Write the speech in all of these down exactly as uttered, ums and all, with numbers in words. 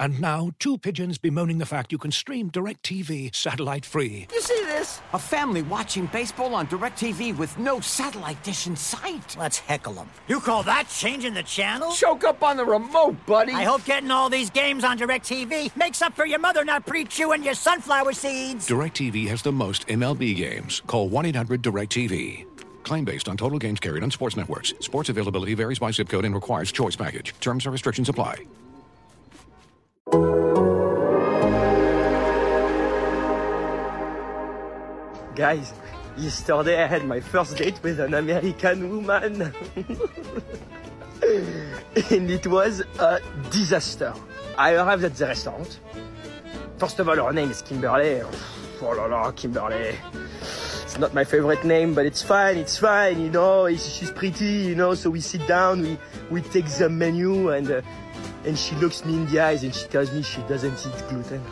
And now, two pigeons bemoaning the fact you can stream DirecTV satellite-free. You see this? A family watching baseball on DirecTV with no satellite dish in sight. Let's heckle them. You call that changing the channel? Choke up on the remote, buddy. I hope getting all these games on DirecTV makes up for your mother not pre-chewing your sunflower seeds. DirecTV has the most M L B games. Call one eight hundred direct T V. Claim based on total games carried on sports networks. Sports availability varies by zip code and requires choice package. Terms and restrictions apply. Guys, yesterday I had my first date with an American woman. And it was a disaster. I arrived at the restaurant. First of all, her name is Kimberly. Oh la la, Kimberly. It's not my favorite name, but it's fine, it's fine, you know. She's pretty, you know, so we sit down, we, we take the menu, and uh, and she looks me in the eyes and she tells me she doesn't eat gluten.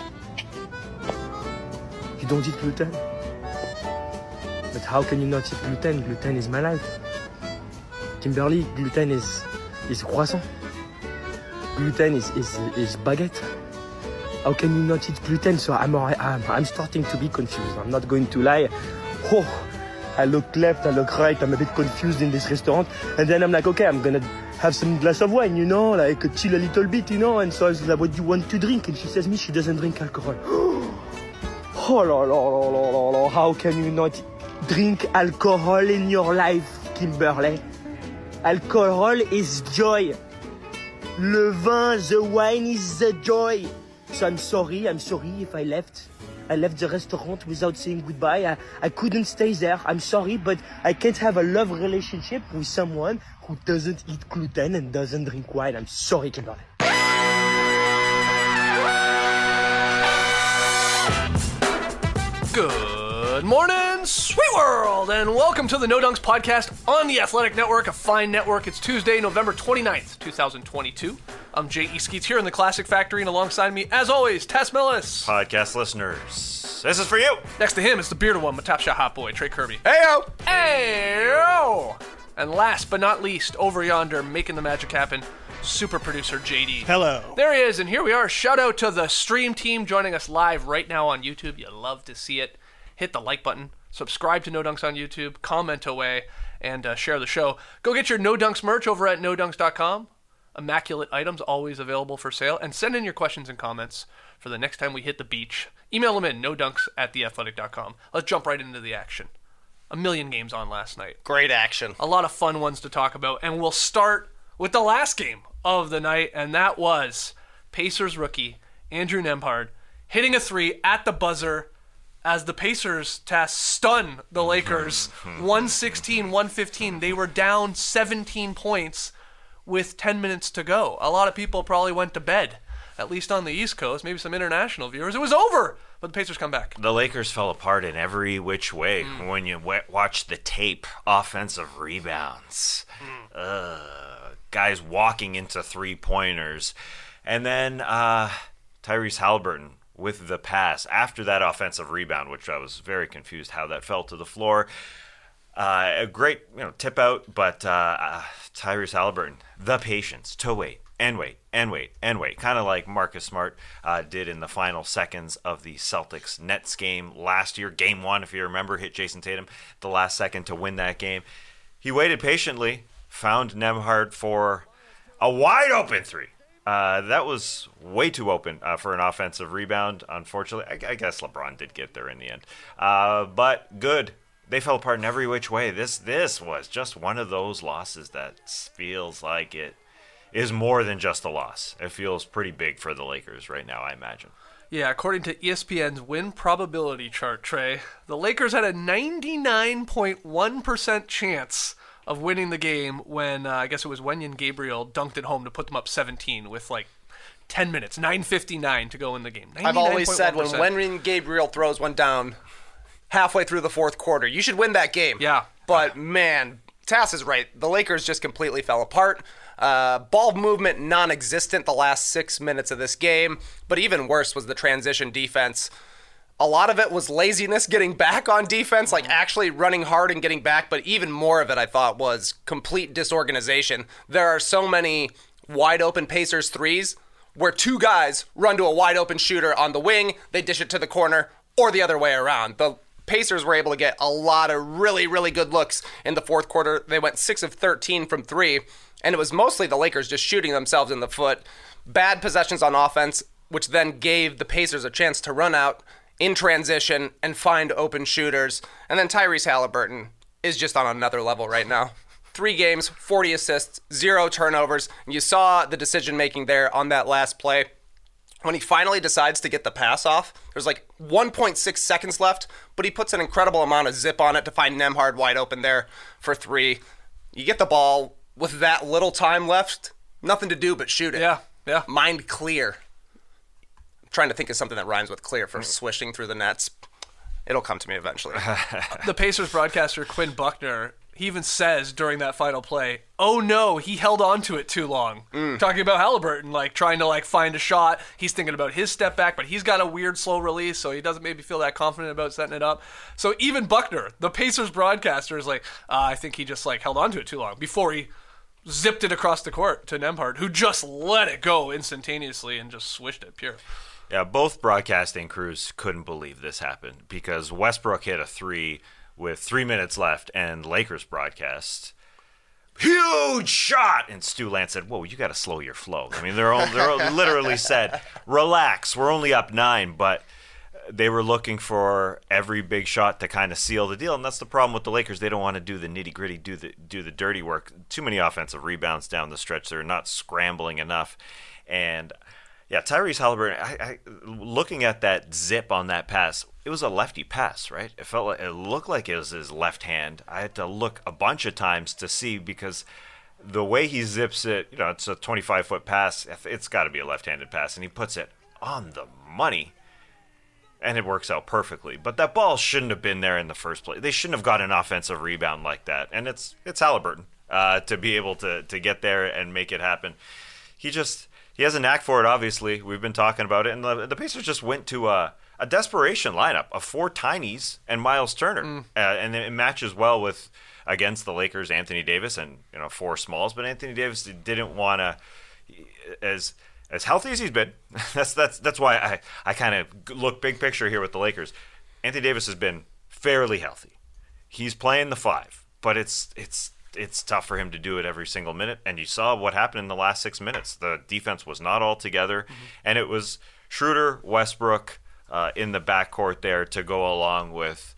You don't eat gluten? But how can you not eat gluten? Gluten is my life. Kimberly, gluten is is croissant. Gluten is is is baguette. How can you not eat gluten? So I'm I'm I'm starting to be confused. I'm not going to lie. Oh, I look left, I look right. I'm a bit confused in this restaurant. And then I'm like, okay, I'm gonna have some glass of wine, you know, like chill a little bit, you know. And so I was like, what do you want to drink? And she says me she doesn't drink alcohol. Oh la la la la la la. How can you not drink alcohol in your life, Kimberly? Alcohol is joy. Le vin, the wine is the joy. So I'm sorry, I'm sorry if I left. I left the restaurant without saying goodbye. I, I couldn't stay there. I'm sorry, but I can't have a love relationship with someone who doesn't eat gluten and doesn't drink wine. I'm sorry, Kimberly. Good morning, sweet world, and welcome to the No Dunks podcast on the Athletic Network, a fine network. It's Tuesday, November twenty-ninth, twenty twenty-two. I'm Jay E. Skeets here in the Classic Factory, and alongside me, as always, Tess Millis. Podcast listeners, this is for you. Next to him is the bearded one, my top shot hot boy, Trey Kirby. Heyo! Heyo! And last but not least, over yonder, making the magic happen, super producer J D. Hello. There he is, and here we are. Shout out to the stream team joining us live right now on YouTube. You love to see it. Hit the like button, subscribe to No Dunks on YouTube, comment away, and uh, share the show. Go get your No Dunks merch over at no dunks dot com. Immaculate items always available for sale. And send in your questions and comments for the next time we hit the beach. Email them in, no dunks at the athletic dot com. Let's jump right into the action. A million games on last night. Great action. A lot of fun ones to talk about. And we'll start with the last game of the night, and that was Pacers rookie Andrew Nembhard hitting a three at the buzzer as the Pacers task stun the Lakers one sixteen one fifteen. They were down seventeen points with ten minutes to go. A lot of people probably went to bed, at least on the East Coast, maybe some international viewers. It was over, but the Pacers come back. The Lakers fell apart in every which way mm. when you w- watch the tape. Offensive rebounds. Mm. Uh, guys walking into three-pointers. And then uh, Tyrese Haliburton with the pass after that offensive rebound, which I was very confused how that fell to the floor. Uh, a great, you know, tip out, but uh, uh, Tyrese Haliburton, the patience to wait and wait and wait and wait, kind of like Marcus Smart uh, did in the final seconds of the Celtics-Nets game last year. Game one, if you remember, hit Jason Tatum the last second to win that game. He waited patiently, found Nembhard for a wide-open three. Uh, that was way too open uh, for an offensive rebound, unfortunately. I, I guess LeBron did get there in the end. Uh, but good. They fell apart in every which way. This this was just one of those losses that feels like it is more than just a loss. It feels pretty big for the Lakers right now, I imagine. Yeah, according to E S P N's win probability chart, Trey, the Lakers had a ninety-nine point one percent chance of winning the game when, uh, I guess it was Wenyen Gabriel dunked it home to put them up seventeen with like ten minutes, nine fifty-nine to go in the game. I've always said when Wenyen Gabriel throws one down halfway through the fourth quarter, you should win that game. Yeah. But, man, Tass is right. The Lakers just completely fell apart. Uh, ball movement non-existent the last six minutes of this game. But even worse was the transition defense. A lot of it was laziness getting back on defense, like actually running hard and getting back. But even more of it, I thought, was complete disorganization. There are so many wide-open Pacers threes where two guys run to a wide open shooter on the wing, they dish it to the corner, or the other way around. The Pacers were able to get a lot of really, really good looks in the fourth quarter. They went six of thirteen from three, and it was mostly the Lakers just shooting themselves in the foot. Bad possessions on offense, which then gave the Pacers a chance to run out in transition and find open shooters. And then Tyrese Halliburton is just on another level right now. Three games, forty assists, zero turnovers. And you saw the decision-making there on that last play. When he finally decides to get the pass off, there's like one point six seconds left, but he puts an incredible amount of zip on it to find Nembhard wide open there for three. You get the ball with that little time left, nothing to do but shoot it. Yeah, yeah. Mind clear. I'm trying to think of something that rhymes with clear for swishing through the nets. It'll come to me eventually. The Pacers broadcaster, Quinn Buckner, he even says during that final play, oh no, he held on to it too long. Mm. Talking about Halliburton, like trying to like find a shot. He's thinking about his step back, but he's got a weird slow release, so he doesn't maybe feel that confident about setting it up. So even Buckner, the Pacers broadcaster, is like, uh, I think he just like held on to it too long before he zipped it across the court to Nembhard, who just let it go instantaneously and just swished it pure. Yeah, both broadcasting crews couldn't believe this happened because Westbrook hit a three with three minutes left, and Lakers broadcast, huge shot! And Stu Lance said, whoa, you got to slow your flow. I mean, they're, all, they're literally said, relax, we're only up nine, but they were looking for every big shot to kind of seal the deal, and that's the problem with the Lakers. They don't want to do the nitty-gritty, do the do the dirty work. Too many offensive rebounds down the stretch. They're not scrambling enough, and yeah, Tyrese Halliburton, I, I, looking at that zip on that pass, it was a lefty pass, right? It felt like, it looked like it was his left hand. I had to look a bunch of times to see because the way he zips it, you know, it's a twenty-five foot pass. It's got to be a left-handed pass, and he puts it on the money, and it works out perfectly. But that ball shouldn't have been there in the first place. They shouldn't have got an offensive rebound like that, and it's it's Halliburton uh, to be able to to get there and make it happen. He just... He has a knack for it, obviously. We've been talking about it. And the, the Pacers just went to a, a desperation lineup of four Tinies and Miles Turner. Mm. Uh, and it matches well with, against the Lakers, Anthony Davis and, you know, four Smalls. But Anthony Davis didn't want to, as as healthy as he's been, that's that's that's why I, I kind of look big picture here with the Lakers. Anthony Davis has been fairly healthy. He's playing the five, but it's it's... it's tough for him to do it every single minute. And you saw what happened in the last six minutes. The defense was not all together. Mm-hmm. And it was Schroeder, Westbrook uh, in the backcourt there to go along with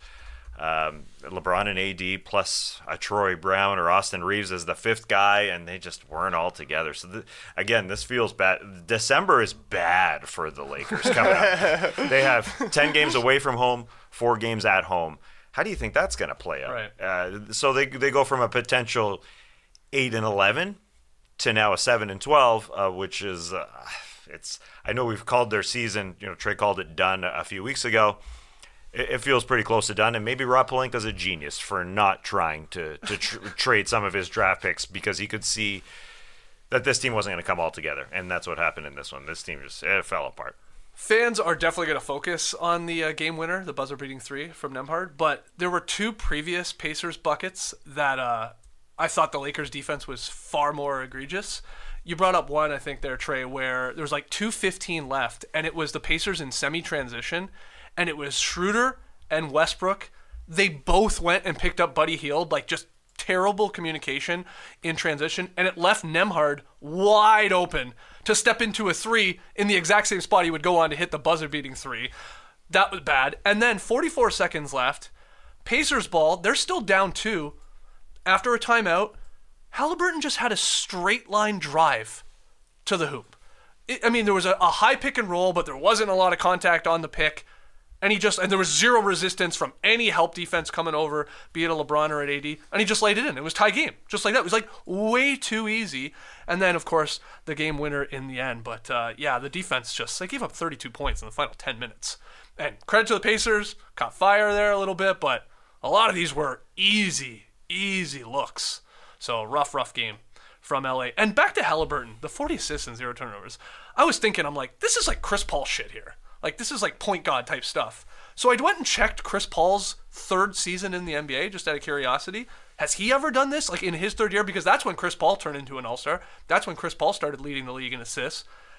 um, LeBron and A D plus a Troy Brown or Austin Reeves as the fifth guy. And they just weren't all together. So, th- again, this feels bad. December is bad for the Lakers coming up. They have ten games away from home, four games at home. How do you think that's going to play out? Right. Uh, so they they go from a potential eight and eleven to now a seven and twelve, uh, which is uh, it's. I know we've called their season. You know, Trey called it done a few weeks ago. It, it feels pretty close to done, and maybe Rob Pelinka's a genius for not trying to to tr- trade some of his draft picks because he could see that this team wasn't going to come all together, and that's what happened in this one. This team just it fell apart. Fans are definitely going to focus on the uh, game winner, the buzzer-beating three from Nembhard, but there were two previous Pacers buckets that uh, I thought the Lakers' defense was far more egregious. You brought up one, I think, there, Trey, where there was like two fifteen left, and it was the Pacers in semi-transition, and it was Schroeder and Westbrook. They both went and picked up Buddy Hield, like just terrible communication in transition, and it left Nembhard wide open to step into a three in the exact same spot he would go on to hit the buzzer-beating three. That was bad. And then forty-four seconds left. Pacers ball. They're still down two. After a timeout, Halliburton just had a straight-line drive to the hoop. It, I mean, there was a, a high pick and roll, but there wasn't a lot of contact on the pick. And he just and there was zero resistance from any help defense coming over, be it a LeBron or an A D, and he just laid it in. It was tie game, just like that. It was like way too easy. And then, of course, the game winner in the end. But uh, yeah, the defense just they gave up thirty-two points in the final ten minutes. And credit to the Pacers, caught fire there a little bit, but a lot of these were easy, easy looks. So rough, rough game from L A. And back to Halliburton, the forty assists and zero turnovers. I was thinking, I'm like, this is like Chris Paul shit here. Like, this is like point guard type stuff. So I went and checked Chris Paul's third season in the N B A, just out of curiosity. Has he ever done this, like in his third year? Because that's when Chris Paul turned into an all-star. That's when Chris Paul started leading the league in assists.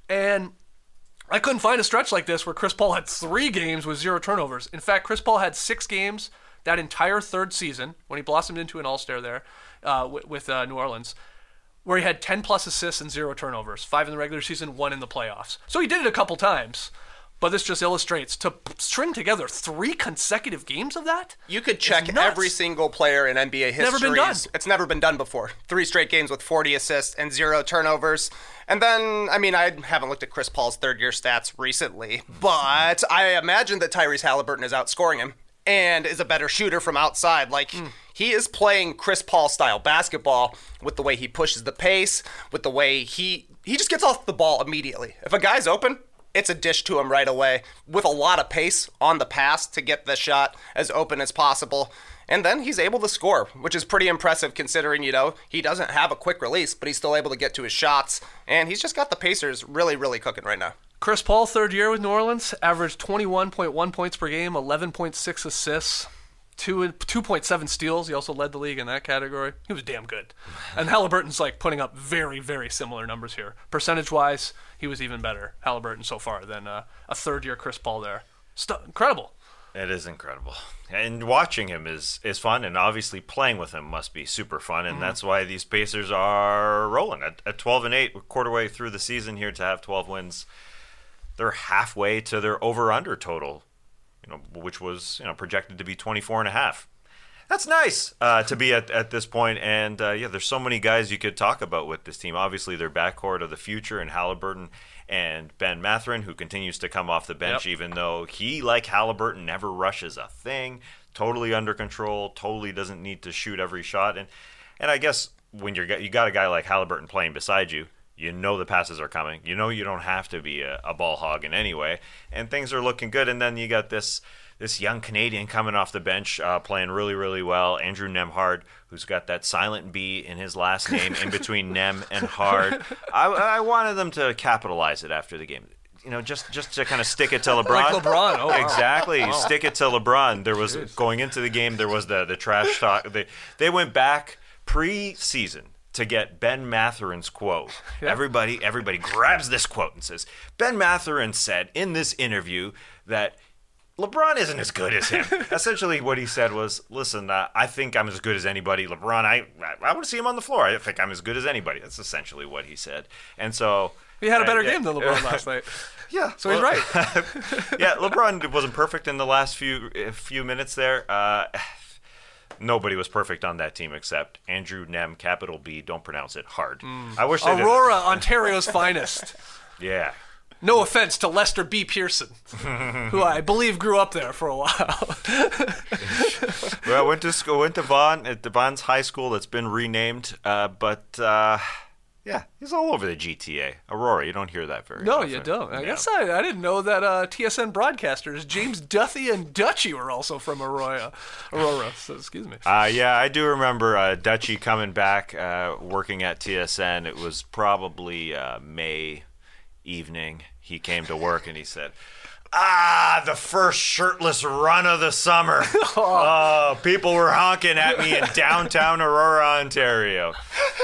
And I couldn't find a stretch like this where Chris Paul had three games with zero turnovers. In fact, Chris Paul had six games that entire third season when he blossomed into an all-star there uh, with, with uh, New Orleans, where he had ten plus assists and zero turnovers, five in the regular season, one in the playoffs. So he did it a couple times. But this just illustrates, to string together three consecutive games of that? You could check every single player in N B A history. Never been done. It's never been done before. Three straight games with forty assists and zero turnovers. And then, I mean, I haven't looked at Chris Paul's third-year stats recently, but I imagine that Tyrese Halliburton is outscoring him and is a better shooter from outside. Like, mm. he is playing Chris Paul-style basketball with the way he pushes the pace, with the way he he just gets off the ball immediately. If a guy's open, it's a dish to him right away with a lot of pace on the pass to get the shot as open as possible. And then he's able to score, which is pretty impressive considering, you know, he doesn't have a quick release, but he's still able to get to his shots. And he's just got the Pacers really, really cooking right now. Chris Paul, third year with New Orleans, averaged twenty-one point one points per game, eleven point six assists, two two point seven steals. He also led the league in that category. He was damn good. And Halliburton's like putting up very, very similar numbers here. Percentage-wise, he was even better, Halliburton, so far than uh, a third-year Chris Paul there. St- incredible. It is incredible. And watching him is, is fun, and obviously playing with him must be super fun, and mm-hmm. that's why these Pacers are rolling. At, at twelve and eight, we're quarter way through the season here to have twelve wins. They're halfway to their over-under total, you know, which was, you know, projected to be twenty-four and a half. That's nice uh, to be at, at this point. And, uh, yeah, there's so many guys you could talk about with this team. Obviously, their backcourt of the future and Halliburton and Ben Mathurin, who continues to come off the bench, yep. even though he, like Halliburton, never rushes a thing, totally under control, totally doesn't need to shoot every shot. And and I guess when you're you got a guy like Halliburton playing beside you, you know the passes are coming. You know you don't have to be a, a ball hog in any way. And things are looking good. And then you got this this young Canadian coming off the bench, uh, playing really, really well, Andrew Nembhard, who's got that silent B in his last name in between Nem and Hard. I, I wanted them to capitalize it after the game. You know, just, just to kind of stick it to LeBron. Like LeBron, oh, wow. Exactly. Wow. Stick it to LeBron. There was, Jeez. going into the game, there was the, the trash talk. They, they went back pre-season to get Ben Mathurin's quote. Yeah. Everybody, everybody grabs this quote and says, Ben Mathurin said in this interview that LeBron isn't as good as him. Essentially what he said was, listen, uh, I think I'm as good as anybody. LeBron, I I, I want to see him on the floor. I think I'm as good as anybody. That's essentially what he said. And so... He had a better uh, game than LeBron last night. Yeah. So well, he's right. Yeah, LeBron wasn't perfect in the last few few minutes there. Uh, nobody was perfect on that team except Andrew Nem, capital B, don't pronounce it, Hard. Mm. I wish they Aurora, Ontario's finest. Yeah. No offense to Lester B. Pearson, who I believe grew up there for a while. Well, I went to school, went to Vaughan, at the Vaughan's High School that's been renamed, uh, but uh, yeah, he's all over the G T A. Aurora, you don't hear that very no, often. No, you don't. I yeah. guess I, I didn't know that uh, T S N broadcasters James Duthie and Dutchie were also from Aurora. Aurora, so excuse me. Uh, yeah, I do remember uh, Dutchie coming back, uh, working at T S N. It was probably uh, May evening. He came to work and he said, ah, the first shirtless run of the summer. Oh, people were honking at me in downtown Aurora, Ontario.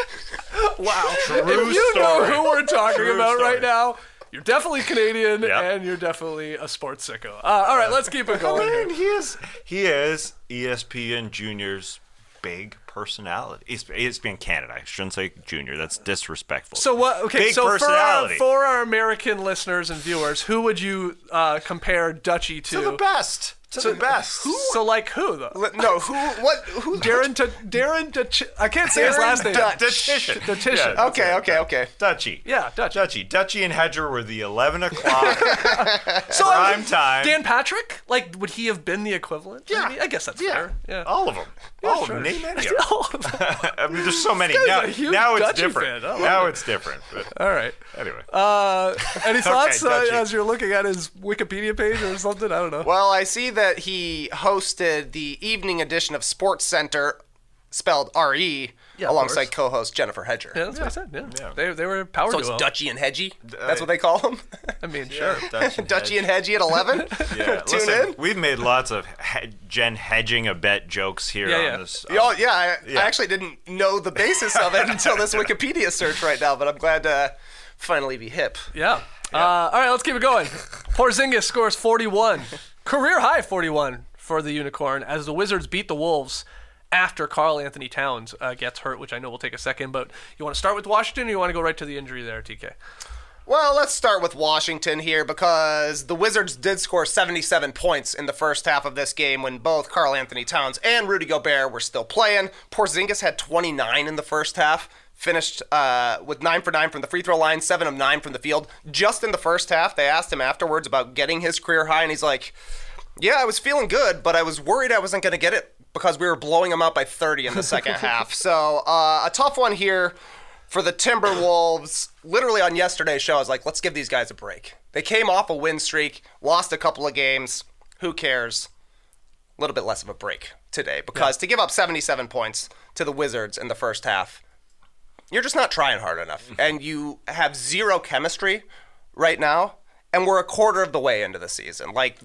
Wow. True if you story. know who we're talking True about story. right now, you're definitely Canadian, Yep. and you're definitely a sports sicko. Uh, all right, let's keep it going. I mean, here. he is, he is E S P N Junior's big personality. E S P N Canada. I shouldn't say Junior. That's disrespectful. So what? Okay, big so for our, personality. for our American listeners and viewers, who would you uh, compare Dutchie to? To the best. To So- the best. Who? So like who though? No, who? What? Who? Darren to Darren Dutch. I can't say his Darren last name. Dutch. Dutchie. Dutchie. Yeah, Okay, okay, okay. Dutchie. Yeah, Dutch. Dutchie. Dutchie and Hedger were the eleven o'clock So prime time. Dan Patrick, like, would he have been the equivalent? Yeah. Maybe? I guess that's Yeah. fair. Yeah. All of them. Yeah, All sure. of them. Name any of them. All of them. I mean, there's so many. This Now, guy's a huge now it's Dutchie different. fan. I love Now it. it's different. But All right. anyway. Uh, any thoughts uh, Dutchie. as you're looking at his Wikipedia page or something? I don't know. Well, I see that he hosted the evening edition of Sports Center, spelled R E, Yeah, of alongside course. co-host Jennifer Hedger. Yeah, that's what I said. Yeah. Yeah. They, they were a power So it's duo. Dutchie and Hedgie? That's what they call him? I mean, sure. Dutchie and Dutchie and Hedgie at eleven? Yeah, Tune listen, in. we've made lots of he- Jen hedging a bet jokes here Yeah, on yeah. this. Oh, yeah, I, Yeah. I actually didn't know the basis of it until this Wikipedia search right now, but I'm glad to finally be hip. Yeah. yeah. Uh, all right, let's keep it going. Porzingis scores forty-one. Career high forty-one for the Unicorn as the Wizards beat the Wolves after Karl Anthony Towns uh, gets hurt, which I know will take a second. But you want to start with Washington or you want to go right to the injury there, T K? Well, let's start with Washington here because the Wizards did score seventy-seven points in the first half of this game when both Karl Anthony Towns and Rudy Gobert were still playing. Porzingis had twenty-nine in the first half, finished uh, with nine for nine from the free throw line, seven of nine from the field. Just in the first half, they asked him afterwards about getting his career high, and he's like, yeah, I was feeling good, but I was worried I wasn't going to get it because we were blowing him out by thirty in the second half. So uh, a tough one here for the Timberwolves. Literally on yesterday's show, I was like, let's give these guys a break. They came off a win streak, lost a couple of games. Who cares? A little bit less of a break today because yeah. to give up seventy-seven points to the Wizards in the first half, you're just not trying hard enough. And you have zero chemistry right now, and we're a quarter of the way into the season. Like,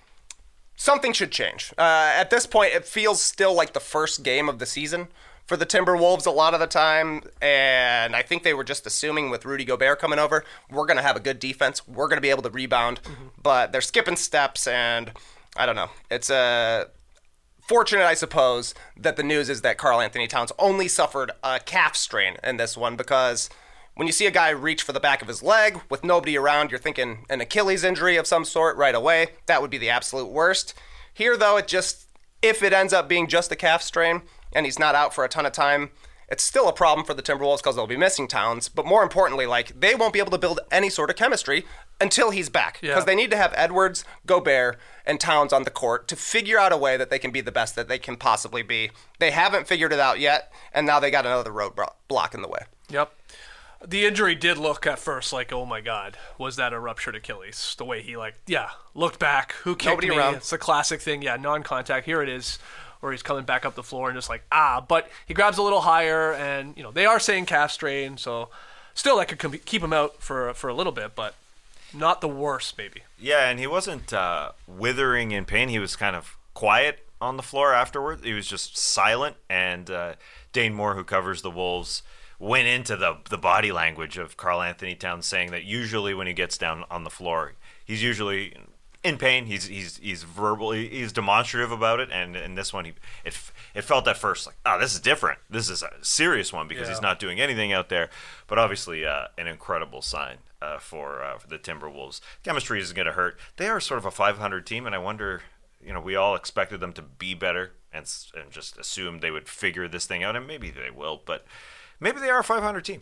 something should change. Uh, at this point, it feels still like the first game of the season for the Timberwolves a lot of the time, and I think they were just assuming with Rudy Gobert coming over, we're going to have a good defense, we're going to be able to rebound, mm-hmm. but they're skipping steps, and I don't know. It's uh, fortunate, I suppose, that the news is that Karl Anthony Towns only suffered a calf strain in this one, because when you see a guy reach for the back of his leg with nobody around, you're thinking an Achilles injury of some sort right away. That would be the absolute worst. Here, though, it just, if it ends up being just a calf strain, and he's not out for a ton of time, it's still a problem for the Timberwolves because they'll be missing Towns. But more importantly, like, they won't be able to build any sort of chemistry until he's back. Because yeah. they need to have Edwards, Gobert, and Towns on the court to figure out a way that they can be the best that they can possibly be. They haven't figured it out yet, and now they got another roadblock in the way. Yep. The injury did look at first like, oh my God, was that a ruptured Achilles? The way he, like, yeah, looked back. Who kicked Nobody me? Around. It's a classic thing. Yeah, non-contact. Here it is. Where he's coming back up the floor and just like, ah, but he grabs a little higher, and, you know, they are saying calf strain, so still that could com- keep him out for for a little bit, but not the worst, maybe. Yeah, and he wasn't uh, withering in pain. He was kind of quiet on the floor afterwards. He was just silent, and uh, Dane Moore, who covers the Wolves, went into the the body language of Karl Anthony Towns, saying that usually when he gets down on the floor, he's usually in pain. He's he's he's verbally he's demonstrative about it, and in this one, he it it felt at first like, oh, this is different. This is a serious one because yeah. he's not doing anything out there. But obviously, uh, an incredible sign uh, for uh, for the Timberwolves. Chemistry isn't going to hurt. They are sort of a five hundred team, and I wonder, you know, we all expected them to be better and and just assumed they would figure this thing out, and maybe they will, but maybe they are a five hundred team,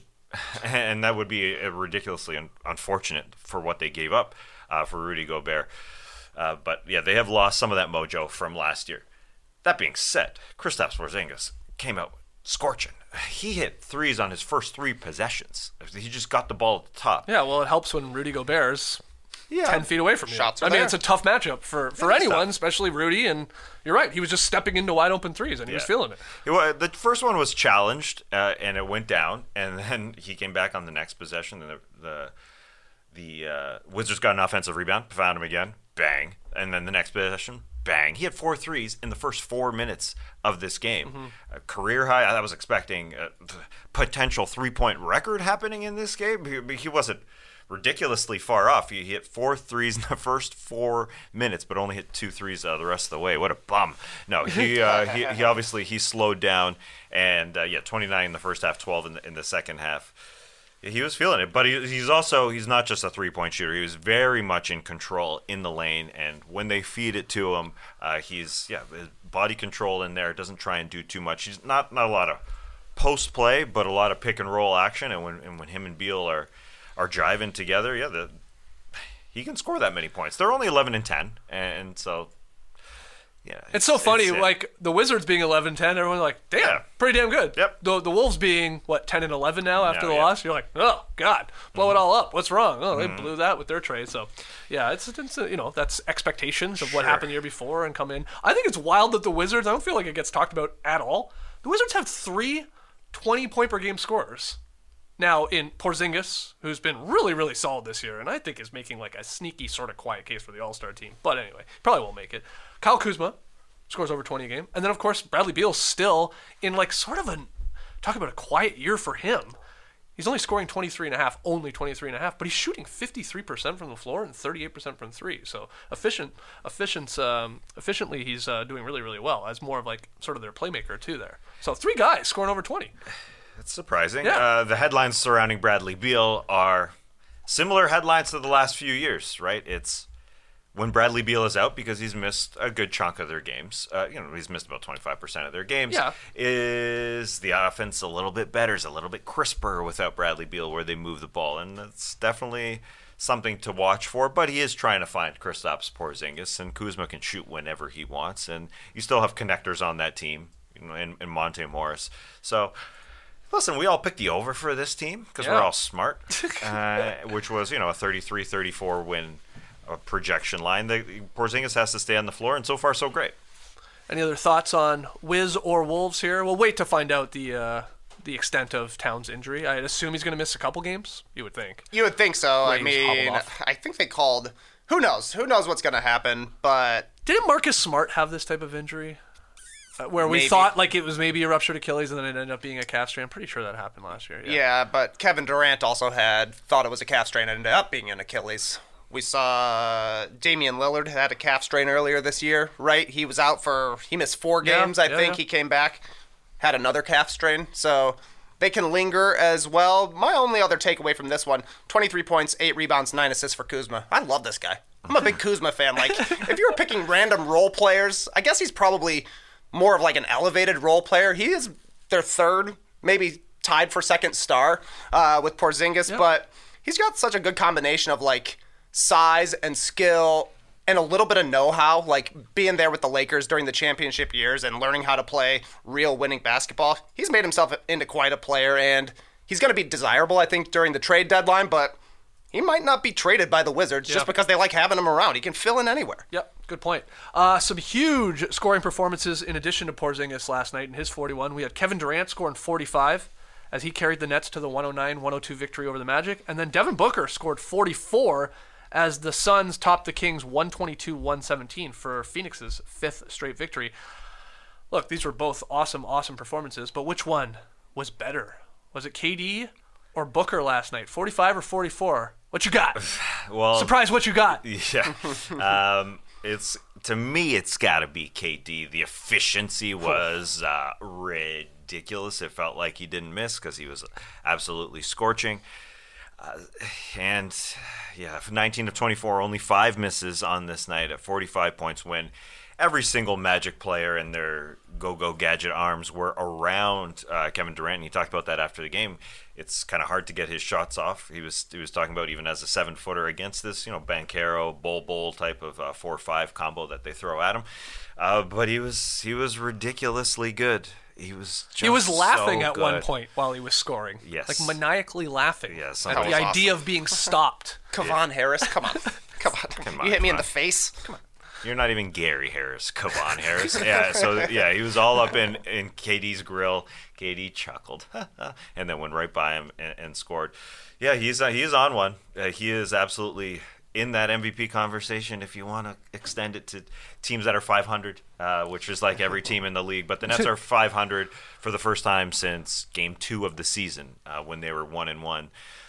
and that would be a ridiculously un- unfortunate for what they gave up. Uh, for Rudy Gobert. Uh, but, yeah, they have lost some of that mojo from last year. That being said, Kristaps Porzingis came out scorching. He hit threes on his first three possessions. He just got the ball at the top. Yeah, well, it helps when Rudy Gobert's yeah. ten feet away from you. Shots are I mean, there. it's a tough matchup for, for anyone, tough. Especially Rudy. And you're right, he was just stepping into wide open threes, and he yeah. was feeling it. it was, the first one was challenged, uh, and it went down. And then he came back on the next possession, and the... the The uh, Wizards got an offensive rebound, found him again, bang. And then the next possession, bang. He had four threes in the first four minutes of this game. Mm-hmm. A career high. I was expecting a potential three-point record happening in this game. He, he wasn't ridiculously far off. He hit four threes in the first four minutes, but only hit two threes uh, the rest of the way. What a bum. No, he uh, he, he obviously he slowed down. And, uh, yeah, twenty-nine in the first half, twelve in the, in the second half. He was feeling it, but he, he's also, he's not just a three-point shooter. He was very much in control in the lane, and when they feed it to him, uh, he's, yeah, his body control in there, doesn't try and do too much. He's not, not a lot of post-play, but a lot of pick-and-roll action, and when and when him and Beal are, are jiving together, yeah, the, he can score that many points. They're only eleven and ten, and so... Yeah, it's, it's so funny, it's, like the Wizards being eleven ten, everyone's like, damn, yeah. pretty damn good. Yep. The the Wolves being, what, ten and eleven now after no, the yeah. loss? You're like, oh, God, blow mm-hmm. it all up. What's wrong? Oh, they mm-hmm. blew that with their trade. So, yeah, it's, it's you know, that's expectations of sure. what happened the year before and come in. I think it's wild that the Wizards, I don't feel like it gets talked about at all. The Wizards have three twenty-point-per-game scorers. Now, in Porzingis, who's been really, really solid this year, and I think is making like a sneaky sort of quiet case for the All-Star team. But anyway, probably won't make it. Kyle Kuzma scores over twenty a game. And then, of course, Bradley Beal still in, like, sort of a, talk about a quiet year for him. He's only scoring twenty-three and a half, only twenty-three and a half, but he's shooting fifty-three percent from the floor and thirty-eight percent from three. So efficient, efficient, um, efficiently, he's uh, doing really, really well as more of like sort of their playmaker too there. So three guys scoring over twenty. That's surprising. Yeah. Uh, the headlines surrounding Bradley Beal are similar headlines to the last few years, right? It's when Bradley Beal is out, because he's missed a good chunk of their games. Uh, you know, he's missed about twenty-five percent of their games. Yeah. Is the offense a little bit better? Is a little bit crisper without Bradley Beal, where they move the ball, and that's definitely something to watch for. But he is trying to find Kristaps Porzingis, and Kuzma can shoot whenever he wants, and you still have connectors on that team, you know, in, in Monte Morris. So. Listen, we all picked the over for this team because Yeah. we're all smart, uh, which was, you know, a thirty-three thirty-four win uh, projection line. The, Porzingis has to stay on the floor, and so far, so great. Any other thoughts on Wiz or Wolves here? We'll wait to find out the uh, the extent of Towns' injury. I'd assume he's going to miss a couple games. You would think. You would think so. I Rangers hobbled mean, off. I think they called. Who knows? Who knows what's going to happen? But Didn't Marcus Smart have this type of injury? Uh, where we Maybe. thought like it was maybe a ruptured Achilles and then it ended up being a calf strain. I'm pretty sure that happened last year. Yeah. yeah, but Kevin Durant also had thought it was a calf strain and ended up being an Achilles. We saw Damian Lillard had a calf strain earlier this year, right? He was out for he missed four Yeah, games, I yeah, think. yeah. He came back, had another calf strain, so they can linger as well. My only other takeaway from this one: twenty-three points, eight rebounds, nine assists for Kuzma. I love this guy. I'm a big Kuzma fan. Like, if you were picking random role players, I guess he's probably more of like an elevated role player. He is their third, maybe tied for second star uh, with Porzingis, Yep. but he's got such a good combination of like size and skill and a little bit of know-how, like being there with the Lakers during the championship years and learning how to play real winning basketball. He's made himself into quite a player, and he's going to be desirable, I think, during the trade deadline, but he might not be traded by the Wizards Yeah. just because they like having him around. He can fill in anywhere. Yep, good point. Uh, some huge scoring performances in addition to Porzingis last night in his forty-one. We had Kevin Durant scoring forty-five as he carried the Nets to the one oh nine one oh two victory over the Magic. And then Devin Booker scored forty-four as the Suns topped the Kings one twenty-two one seventeen for Phoenix's fifth straight victory. Look, these were both awesome, awesome performances, but which one was better? Was it K D or Booker last night? forty-five or forty-four? What you got? Well, Surprise, what you got? yeah, um, it's to me, it's got to be K D. The efficiency was uh, ridiculous. It felt like he didn't miss because he was absolutely scorching. Uh, and yeah, nineteen of twenty-four, only five misses on this night at forty-five points when every single Magic player and their go-go gadget arms were around uh, Kevin Durant. And he talked about that after the game. It's kind of hard to get his shots off. He was he was talking about even as a seven-footer against this, you know, Banchero, Bol Bol type of uh, four five combo that they throw at him. Uh, but he was he was ridiculously good. He was just He was laughing so at one good. point while he was scoring. Yes. Like maniacally laughing Yeah, at something the was idea awesome. of being stopped. Kevon Harris, come on. Come on. Come on, you hit me come in the on. face. Come on. You're not even Gary Harris, Kevon Harris. Yeah, so yeah, he was all up in, in K D's grill. K D chuckled, and then went right by him and, and scored. Yeah, he's uh, he is on one. Uh, he is absolutely in that M V P conversation. If you want to extend it to teams that are five hundred, uh, which is like every team in the league, but the Nets are five hundred for the first time since Game Two of the season uh, when they were one and one.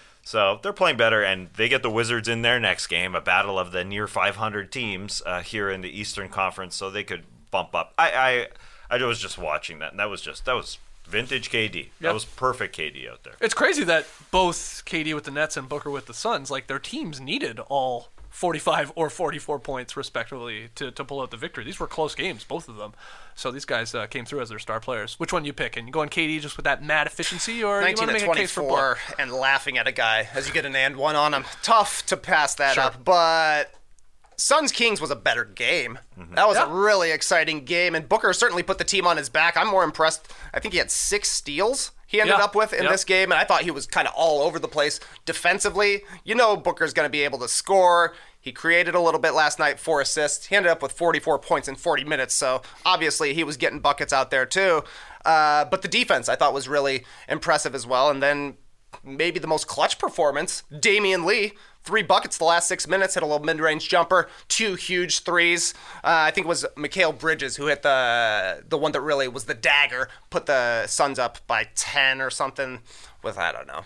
So they're playing better, and they get the Wizards in their next game, a battle of the near five hundred teams uh, here in the Eastern Conference, so they could bump up. I, I I was just watching that, and that was just that was vintage K D. That Yep. was perfect K D out there. It's crazy that both K D with the Nets and Booker with the Suns, like their teams needed all forty-five or forty-four points respectively to, to pull out the victory. These were close games, both of them. So these guys uh, came through as their star players. Which one you pick? And you go on K D just with that mad efficiency, or you want nineteen to to make a case for twenty-four Book? and laughing at a guy as you get an and one on him. Tough to pass that Sure. up, but Suns Kings was a better game. That was Yeah. a really exciting game, and Booker certainly put the team on his back. I'm more impressed. I think he had six steals he ended Yeah. up with in Yep. this game, and I thought he was kind of all over the place defensively. You know Booker's going to be able to score. He created a little bit last night, four assists. He ended up with forty-four points in forty minutes, so obviously he was getting buckets out there too. Uh, but the defense I thought was really impressive as well. And then maybe the most clutch performance, Damian Lee. Three buckets the last six minutes, hit a little mid-range jumper, two huge threes. Uh, I think it was Mikal Bridges who hit the the one that really was the dagger, put the Suns up by ten or something with, I don't know,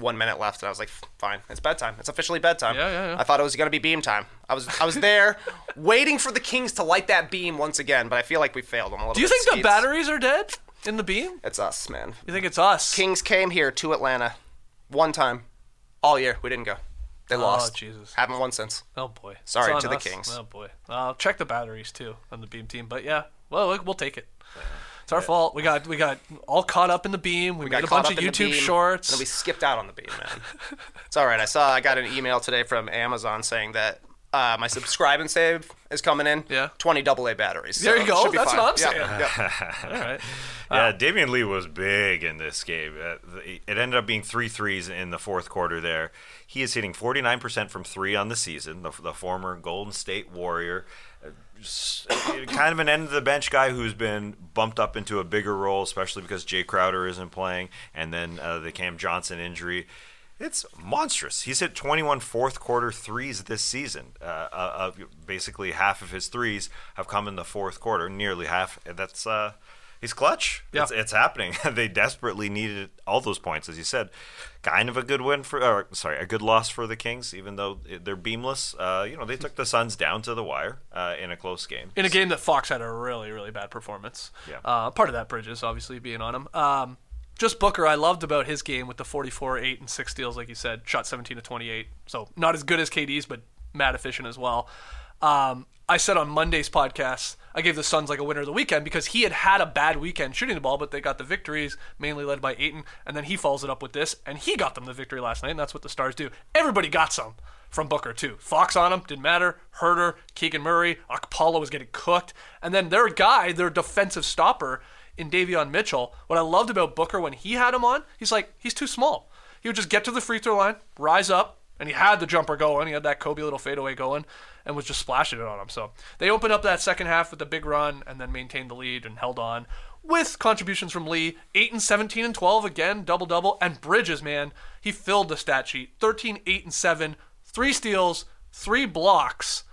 one minute left, and I was like, fine, it's bedtime. It's officially bedtime. Yeah, yeah, yeah. I thought it was going to be beam time. I was I was there waiting for the Kings to light that beam once again, but I feel like we failed them a little bit. Do you think the Skeets. batteries are dead in the beam? It's us, man. You think it's us? Kings came here to Atlanta one time all year. We didn't go. They lost. Oh, Jesus. Haven't won since. Oh, boy. Sorry It's to on the us. Kings. Oh, boy. I'll check the batteries, too, on the beam team. But, yeah, well, we'll we'll take it. It's our fault. We got we got all caught up in the beam. We, We made got a caught bunch up of in the YouTube beam, shorts. and then we skipped out on the beam, man. It's all right. I saw. I got an email today from Amazon saying that uh, my subscribe and save is coming in. Yeah. twenty double A batteries. There so you go. should be That's fine. what I'm Yeah, saying. yeah. all right. Yeah, Damian Lee was big in this game. Uh, the- it ended up being three threes in the fourth quarter there. He is hitting forty-nine percent from three on the season, the, the former Golden State Warrior. Uh, s- kind of an end-of-the-bench guy who's been bumped up into a bigger role, especially because Jay Crowder isn't playing, and then uh, the Cam Johnson injury. It's monstrous. He's hit twenty-one fourth-quarter threes this season. Uh, uh, uh, basically, half of his threes have come in the fourth quarter, nearly half. That's uh, he's clutch. Yeah. It's, it's happening. They desperately needed all those points, as you said. Kind of a good win for, or sorry, a good loss for the Kings, even though they're beamless. Uh, you know, they took the Suns down to the wire uh, in a close game. In a game that Fox had a really, really bad performance. Yeah. Uh, part of that, Bridges, obviously, being on him. Um, just Booker, I loved about his game with the forty-four, eight, and six steals, like you said. Shot seventeen to twenty-eight. So not as good as K D's, but mad efficient as well. Um, I said on Monday's podcast, I gave the Suns like a winner of the weekend because he had had a bad weekend shooting the ball, but they got the victories, mainly led by Ayton, and then he follows it up with this, and he got them the victory last night, and that's what the Stars do. Everybody got some from Booker, too. Fox on him, didn't matter. Herter, Keegan Murray, Okpala was getting cooked, and then their guy, their defensive stopper in Davion Mitchell, what I loved about Booker when he had him on, he's like, he's too small. He would just get to the free throw line, rise up, and he had the jumper going. He had that Kobe little fadeaway going and was just splashing it on him. So they opened up that second half with the big run and then maintained the lead and held on with contributions from Lee. eight and seventeen and twelve again, double-double. And Bridges, man, he filled the stat sheet. thirteen, eight, and seven, three steals, three blocks.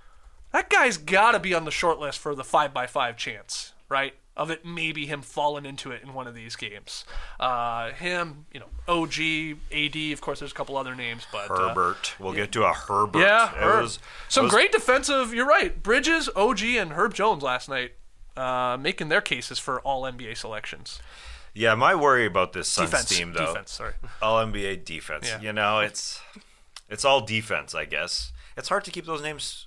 That guy's got to be on the short list for the five by five chance, right? Of it maybe him falling into it in one of these games. Uh, him, you know, O G, A D, of course there's a couple other names, but uh, Herbert. We'll get to a Herbert. yeah, It Herb. was, Some it was- great defensive, you're right, Bridges, O G, and Herb Jones last night uh, making their cases for all N B A selections. Yeah, my worry about this Suns Defense, team, though. defense, sorry. All N B A defense. Yeah. You know, it's it's all defense, I guess. It's hard to keep those names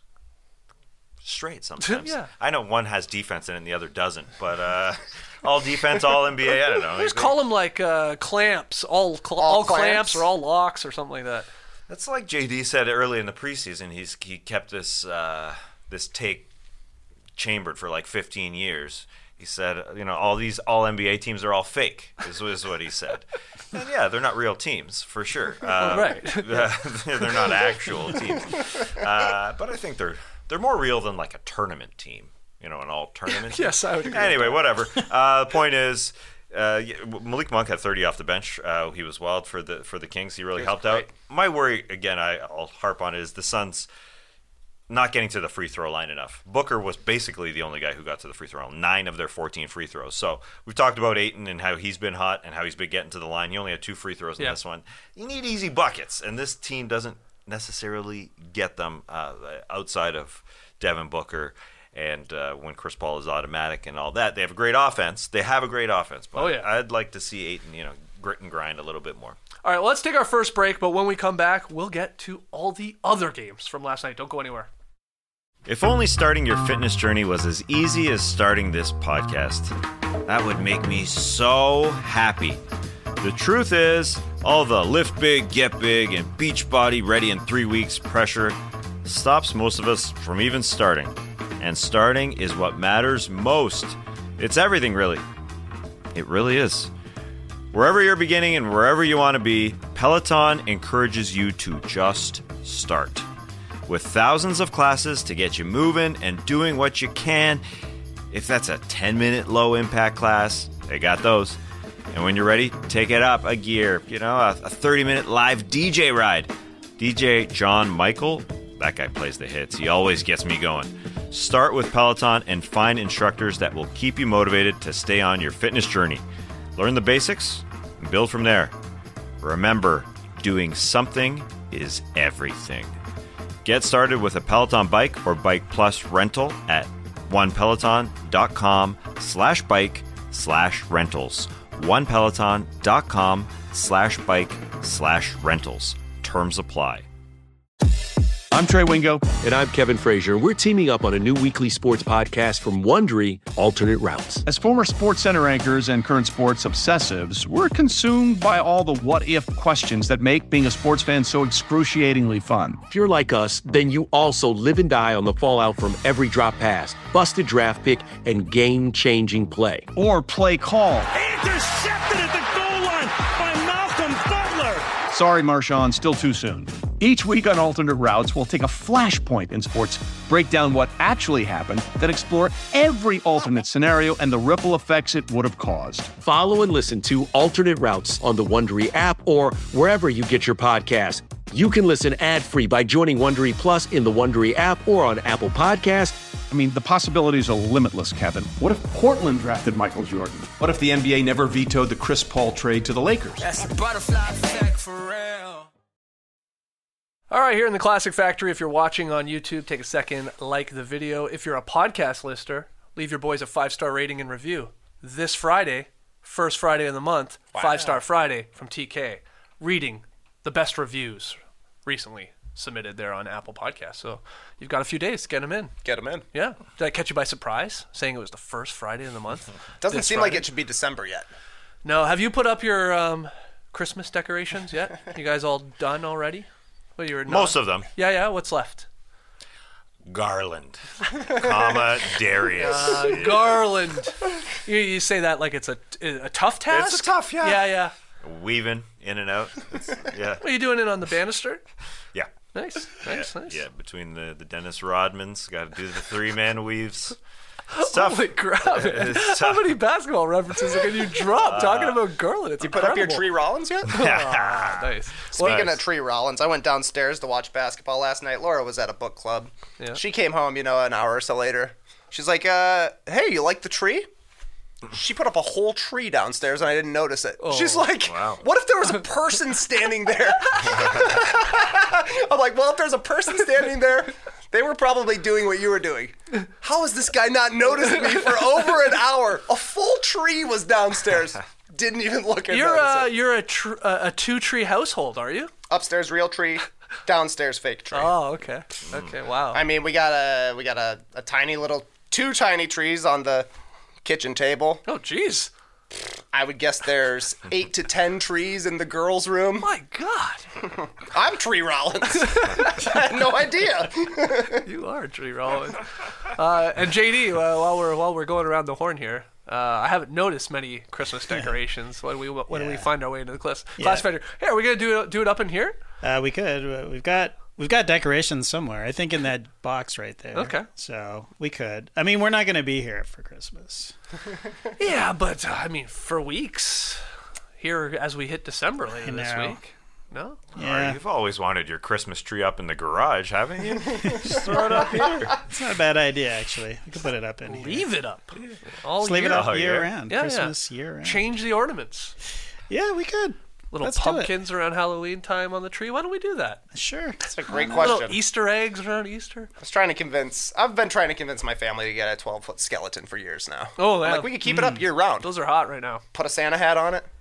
straight sometimes. Yeah. I know one has defense in it and the other doesn't, but uh, all defense, all N B A, I don't know. Just call them like uh, clamps, all cl- All all, clamps. clamps. or all locks or something like that. That's like J D said early in the preseason. He's he kept this uh, this take chambered for like fifteen years. He said, you know, all these all N B A teams are all fake. Is, is what he said. And yeah, they're not real teams for sure. Uh, right. They're not actual teams. Uh, but I think they're they're more real than like a tournament team. You know, an all tournament. team. Yes, I would agree. Anyway, whatever. Uh, the point is, uh, yeah, Malik Monk had thirty off the bench. Uh, he was wild for the for the Kings. He really was helped great. out. My worry, again, I, I'll harp on, is the Suns not getting to the free throw line enough. Booker was basically the only guy who got to the free throw line, nine of their fourteen free throws. So we've talked about Ayton and how he's been hot and how he's been getting to the line. He only had two free throws in Yeah. this one. You need easy buckets, and this team doesn't necessarily get them uh, outside of Devin Booker. And uh, when Chris Paul is automatic and all that, they have a great offense. They have a great offense. But Oh, yeah. I'd like to see Ayton, you know, grit and grind a little bit more. All right, well, let's take our first break, but when we come back, we'll get to all the other games from last night. Don't go anywhere. If only starting your fitness journey was as easy as starting this podcast, that would make me so happy. The truth is, all the lift big, get big, and Beachbody ready in three weeks pressure stops most of us from even starting. And starting is what matters most. It's everything, really. It really is. Wherever you're beginning and wherever you want to be, Peloton encourages you to just start. With thousands of classes to get you moving and doing what you can. If that's a ten-minute low-impact class, they got those. And when you're ready, take it up a gear. You know, a thirty-minute live D J ride. D J John Michael, that guy plays the hits. He always gets me going. Start with Peloton and find instructors that will keep you motivated to stay on your fitness journey. Learn the basics and build from there. Remember, doing something is everything. Get started with a Peloton bike or Bike Plus rental at onepeloton.com slash bike slash rentals. onepeloton.com slash bike slash rentals. Terms apply. I'm Trey Wingo. And I'm Kevin Frazier. We're teaming up on a new weekly sports podcast from Wondery, Alternate Routes. As former Sports Center anchors and current sports obsessives, we're consumed by all the what-if questions that make being a sports fan so excruciatingly fun. If you're like us, then you also live and die on the fallout from every drop pass, busted draft pick, and game-changing play. Or play call. Intercepted at the goal line by Malcolm Butler. Sorry, Marshawn, still too soon. Each week on Alternate Routes, we'll take a flashpoint in sports, break down what actually happened, then explore every alternate scenario and the ripple effects it would have caused. Follow and listen to Alternate Routes on the Wondery app or wherever you get your podcasts. You can listen ad-free by joining Wondery Plus in the Wondery app or on Apple Podcasts. I mean, the possibilities are limitless, Kevin. What if Portland drafted Michael Jordan? What if the N B A never vetoed the Chris Paul trade to the Lakers? That's the butterfly effect for real. All right, here in the Classic Factory, if you're watching on YouTube, take a second, like the video. If you're a podcast listener, leave your boys a five-star rating and review. This Friday, first Friday of the month, wow. Five-Star Friday from T K, reading the best reviews recently submitted there on Apple Podcasts. So you've got a few days to get them in. Get them in. Yeah. Did I catch you by surprise, saying it was the first Friday of the month? Doesn't seem Friday? Like it should be December yet. No. Have you put up your um, Christmas decorations yet? You guys all done already? Well, you were not. Most of them. Yeah, yeah. What's left? Garland, comma, Darius. Uh, Garland. You, you say that like it's a, a tough task? It's a tough, yeah. Yeah, yeah. Weaving in and out. It's, yeah. Are you doing it on the banister? Yeah. Nice, nice, yeah, nice. Yeah, between the, the Dennis Rodmans, got to do the three-man weaves. It's tough. Holy crap. It's How tough. many basketball references can you drop uh, talking about Garland? It's you incredible. put up your Tree Rollins yet? oh, nice. Speaking nice. of Tree Rollins, I went downstairs to watch basketball last night. Laura was at a book club. Yeah. She came home, you know, an hour or so later. She's like, uh, hey, you like the tree? She put up a whole tree downstairs and I didn't notice it. Oh, She's like, wow. What if there was a person standing there? I'm like, well, if there's a person standing there, they were probably doing what you were doing. How has this guy not noticed me for over an hour? A full tree was downstairs. Didn't even look at You're uh, it. You're a tr- a two tree household, are you? Upstairs real tree, downstairs fake tree. Oh, okay. Okay, wow. I mean, we got a we got a, a tiny little two tiny trees on the kitchen table. Oh, jeez. I would guess there's eight to ten trees in the girls' room. My God. I'm Tree Rollins. I had no idea. You are Tree Rollins. Uh, and J D, uh, while we're while we're going around the horn here, uh, I haven't noticed many Christmas decorations when we when yeah. we find our way into the class. Yeah. Class factor. Hey, are we gonna do it do it up in here? Uh, we could. We've got. We've got decorations somewhere. I think in that box right there. Okay. So we could. I mean, we're not going to be here for Christmas. Yeah, but uh, I mean, for weeks here as we hit December later this week. No? Yeah. Right, you've always wanted your Christmas tree up in the garage, haven't you? Just throw it up here. It's not a bad idea, actually. We could put it up in leave here. Leave it up. All Just year. leave it up oh, year yeah. round. Yeah, Christmas yeah. year round. Change the ornaments. Yeah, we could. Little Let's pumpkins around Halloween time on the tree. Why don't we do that? Sure. That's a great question. Little Easter eggs around Easter. I was trying to convince, I've been trying to convince my family to get a twelve-foot skeleton for years now. Oh, I'm yeah. like, we could keep mm. it up year-round. Those are hot right now. Put a Santa hat on it.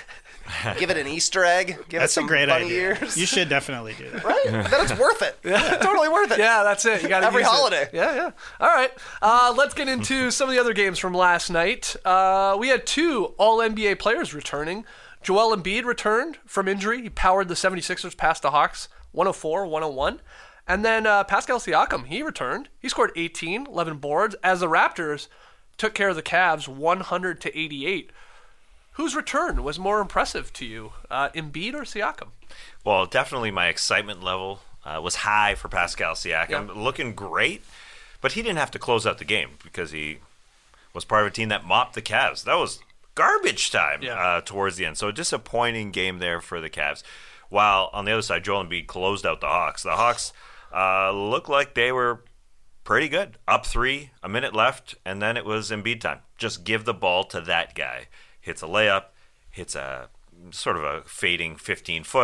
Give it an Easter egg. Give that's it some a great bunny idea. ears. You should definitely do that. Right? Then it's worth it. Yeah. Totally worth it. Yeah, that's it. You got every use holiday. It. Yeah, yeah. All right. Uh, let's get into some of the other games from last night. Uh, we had two All N B A players returning. Joel Embiid returned from injury. He powered the seventy-sixers past the Hawks one oh four one oh one. And then uh, Pascal Siakam, he returned. He scored eighteen, eleven boards, as the Raptors took care of the Cavs one hundred to eighty-eight. Whose return was more impressive to you, uh, Embiid or Siakam? Well, definitely my excitement level uh, was high for Pascal Siakam. Yeah. Looking great, but he didn't have to close out the game because he was part of a team that mopped the Cavs. That was garbage time yeah. uh, towards the end. So a disappointing game there for the Cavs. While on the other side, Joel Embiid closed out the Hawks. The Hawks uh, looked like they were pretty good. Up three, a minute left, and then it was Embiid time. Just give the ball to that guy. Hits a layup, hits a sort of a fading fifteen-footer,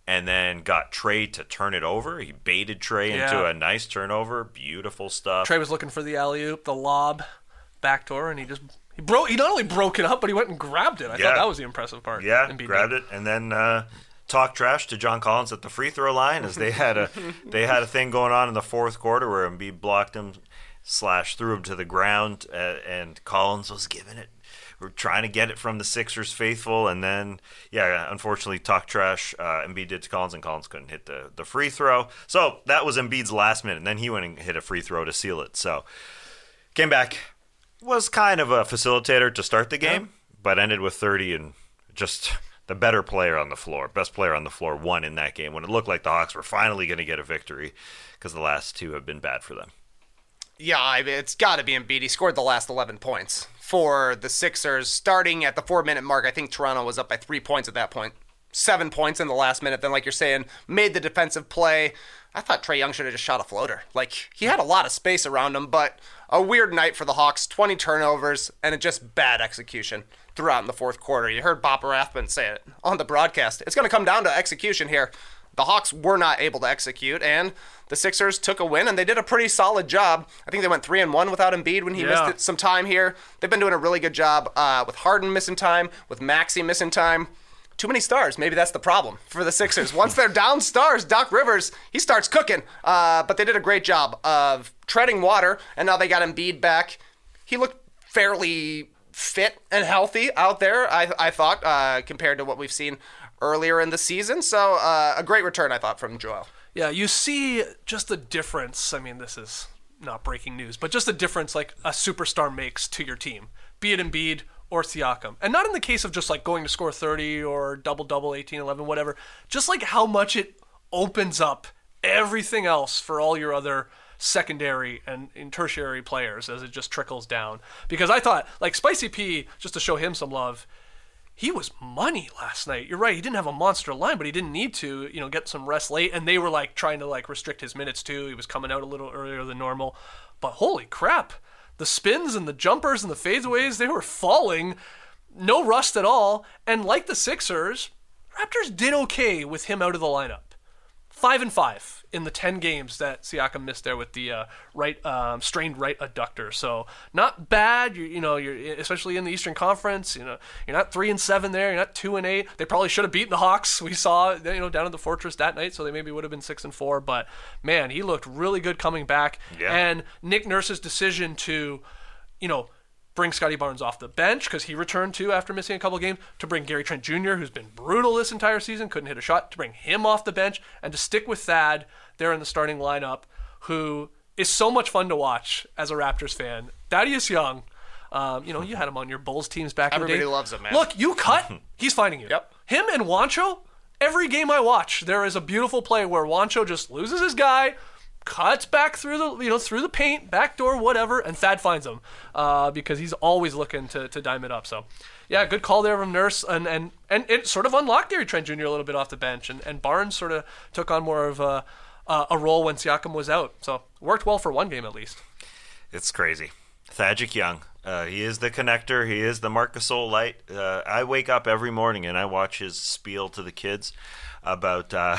and then got Trey to turn it over. He baited Trey Yeah. into a nice turnover. Beautiful stuff. Trey was looking for the alley-oop, the lob, backdoor, and he just he broke. He not only broke it up, but he went and grabbed it. I Yeah. thought that was the impressive part. Yeah, Embiid grabbed did. it, and then uh, talk trash to John Collins at the free throw line as they had a they had a thing going on in the fourth quarter where Embiid blocked him, slash threw him to the ground, uh, and Collins was giving it. We're trying to get it from the Sixers faithful, and then yeah, unfortunately, talk trash. Uh, Embiid did to Collins, and Collins couldn't hit the the free throw. So that was Embiid's last minute, and then he went and hit a free throw to seal it. So came back. Was kind of a facilitator to start the game, yeah. but ended with thirty and just the better player on the floor, best player on the floor, won in that game when it looked like the Hawks were finally going to get a victory because the last two have been bad for them. Yeah, I mean, it's got to be Embiid. He scored the last eleven points for the Sixers. Starting at the four-minute mark, I think Toronto was up by three points at that point. Seven points in the last minute. Then, like you're saying, made the defensive play. I thought Trae Young should have just shot a floater. Like, he had a lot of space around him, but a weird night for the Hawks. twenty turnovers, and just bad execution throughout in the fourth quarter. You heard Bob Rathman say it on the broadcast. It's going to come down to execution here. The Hawks were not able to execute, and the Sixers took a win, and they did a pretty solid job. I think they went three and one without Embiid when he Yeah. missed some time here. They've been doing a really good job uh, with Harden missing time, with Maxey missing time. Too many stars. Maybe that's the problem for the Sixers. Once they're down stars, Doc Rivers, he starts cooking. Uh, but they did a great job of treading water, and now they got Embiid back. He looked fairly fit and healthy out there, I, I thought, uh, compared to what we've seen earlier in the season. So uh, a great return, I thought, from Joel. Yeah, you see just the difference. I mean, this is not breaking news, but just the difference like a superstar makes to your team, be it Embiid or Siakam. And not in the case of just like going to score thirty or double-double, eighteen, eleven, whatever. Just like how much it opens up everything else for all your other secondary and, and tertiary players as it just trickles down. Because I thought, like Spicy P, just to show him some love, he was money last night. You're right. He didn't have a monster line, but he didn't need to, you know, get some rest late. And they were like trying to like restrict his minutes too. He was coming out a little earlier than normal. But holy crap, the spins and the jumpers and the fadeaways, they were falling. No rust at all. And like the Sixers, Raptors did okay with him out of the lineup. Five and five in the ten games that Siakam missed there with the uh, right um, strained right adductor. So not bad. You, you know, you're especially in the Eastern Conference. You know, you're not three and seven there. You're not two and eight. They probably should have beaten the Hawks. We saw, you know, down at the Fortress that night. So they maybe would have been six and four. But man, he looked really good coming back. Yeah. And Nick Nurse's decision to, you know, bring Scotty Barnes off the bench because he returned too after missing a couple of games, to bring Gary Trent Junior, who's been brutal this entire season, couldn't hit a shot, to bring him off the bench, and to stick with Thad there in the starting lineup, who is so much fun to watch as a Raptors fan. Thaddeus Young, um, you know, you had him on your Bulls teams back Everybody in the day. loves him, man. Look, you cut, he's finding you. Yep. Him and Juancho, every game I watch, there is a beautiful play where Juancho just loses his guy, cuts back through the you know through the paint, back door, whatever, and Thad finds him uh, because he's always looking to, to dime it up. So, yeah, good call there from Nurse, and and, and it sort of unlocked Gary Trent Junior a little bit off the bench, and, and Barnes sort of took on more of a, a a role when Siakam was out. So worked well for one game at least. It's crazy. Thaddeus Young. Uh, he is the connector. He is the Marc Gasol light. Uh, I wake up every morning and I watch his spiel to the kids about, uh,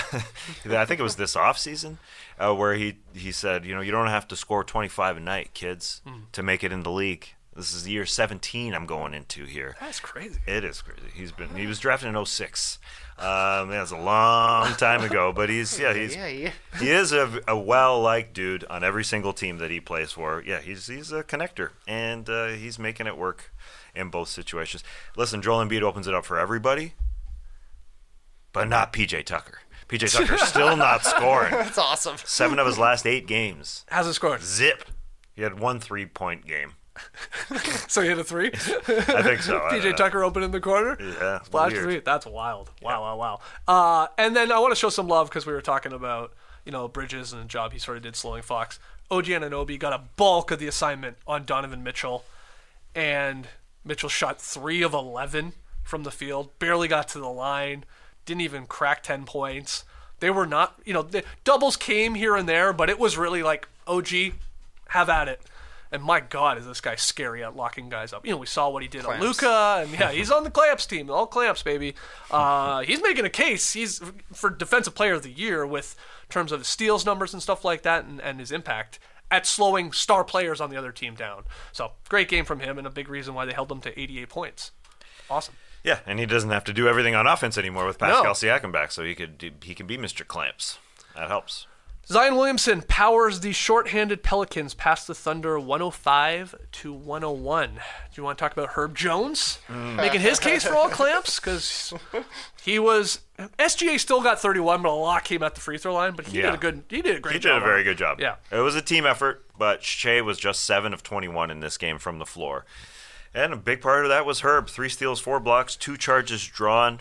I think it was this offseason, uh, where he, he said, you know, you don't have to score twenty-five a night, kids, mm. to make it in the league. This is year seventeen I'm going into here. That's crazy. It is crazy. He's been he was drafted in oh six. Um, that's a long time ago, but he's yeah he's yeah, yeah. he is a, a well-liked dude on every single team that he plays for. Yeah, he's he's a connector, and uh, he's making it work in both situations. Listen, Joel Embiid opens it up for everybody, but not P J Tucker. P J Tucker's still not scoring. That's awesome. Seven of his last eight games. Hasn't scored. Zip. He had one three-point game. So he hit a three? I think so. P J Tucker open in the corner? Yeah. Splash weird. three. That's wild. Wow, wow, wow. Uh, and then I want to show some love because we were talking about, you know, Bridges and the job he sort of did slowing Fox. O G Anunoby got a bulk of the assignment on Donovan Mitchell, and Mitchell shot three of eleven from the field, barely got to the line, didn't even crack ten points. They were not, you know, the doubles came here and there, but it was really like, O G, have at it. And my God, is this guy scary at locking guys up. You know, we saw what he did Clamps. on Luka, and yeah, he's on the clamps team. All clamps, baby. Uh, he's making a case. He's for Defensive Player of the Year with terms of his steals numbers and stuff like that, and, and his impact at slowing star players on the other team down. So, great game from him, and a big reason why they held him to eighty-eight points. Awesome. Yeah, and he doesn't have to do everything on offense anymore with Pascal No. Siakam back, so he could do, he can be Mister Clamps. That helps. Zion Williamson powers the shorthanded Pelicans past the Thunder one oh five to one oh one. Do you want to talk about Herb Jones Mm. making his case for all clamps? Because he was S G A still got thirty-one, but a lot came at the free throw line. But he Yeah. did a good, he did a great He job. did a very good job. Yeah. It was a team effort, but Shea was just seven of twenty-one in this game from the floor. And a big part of that was Herb. Three steals, four blocks, two charges drawn.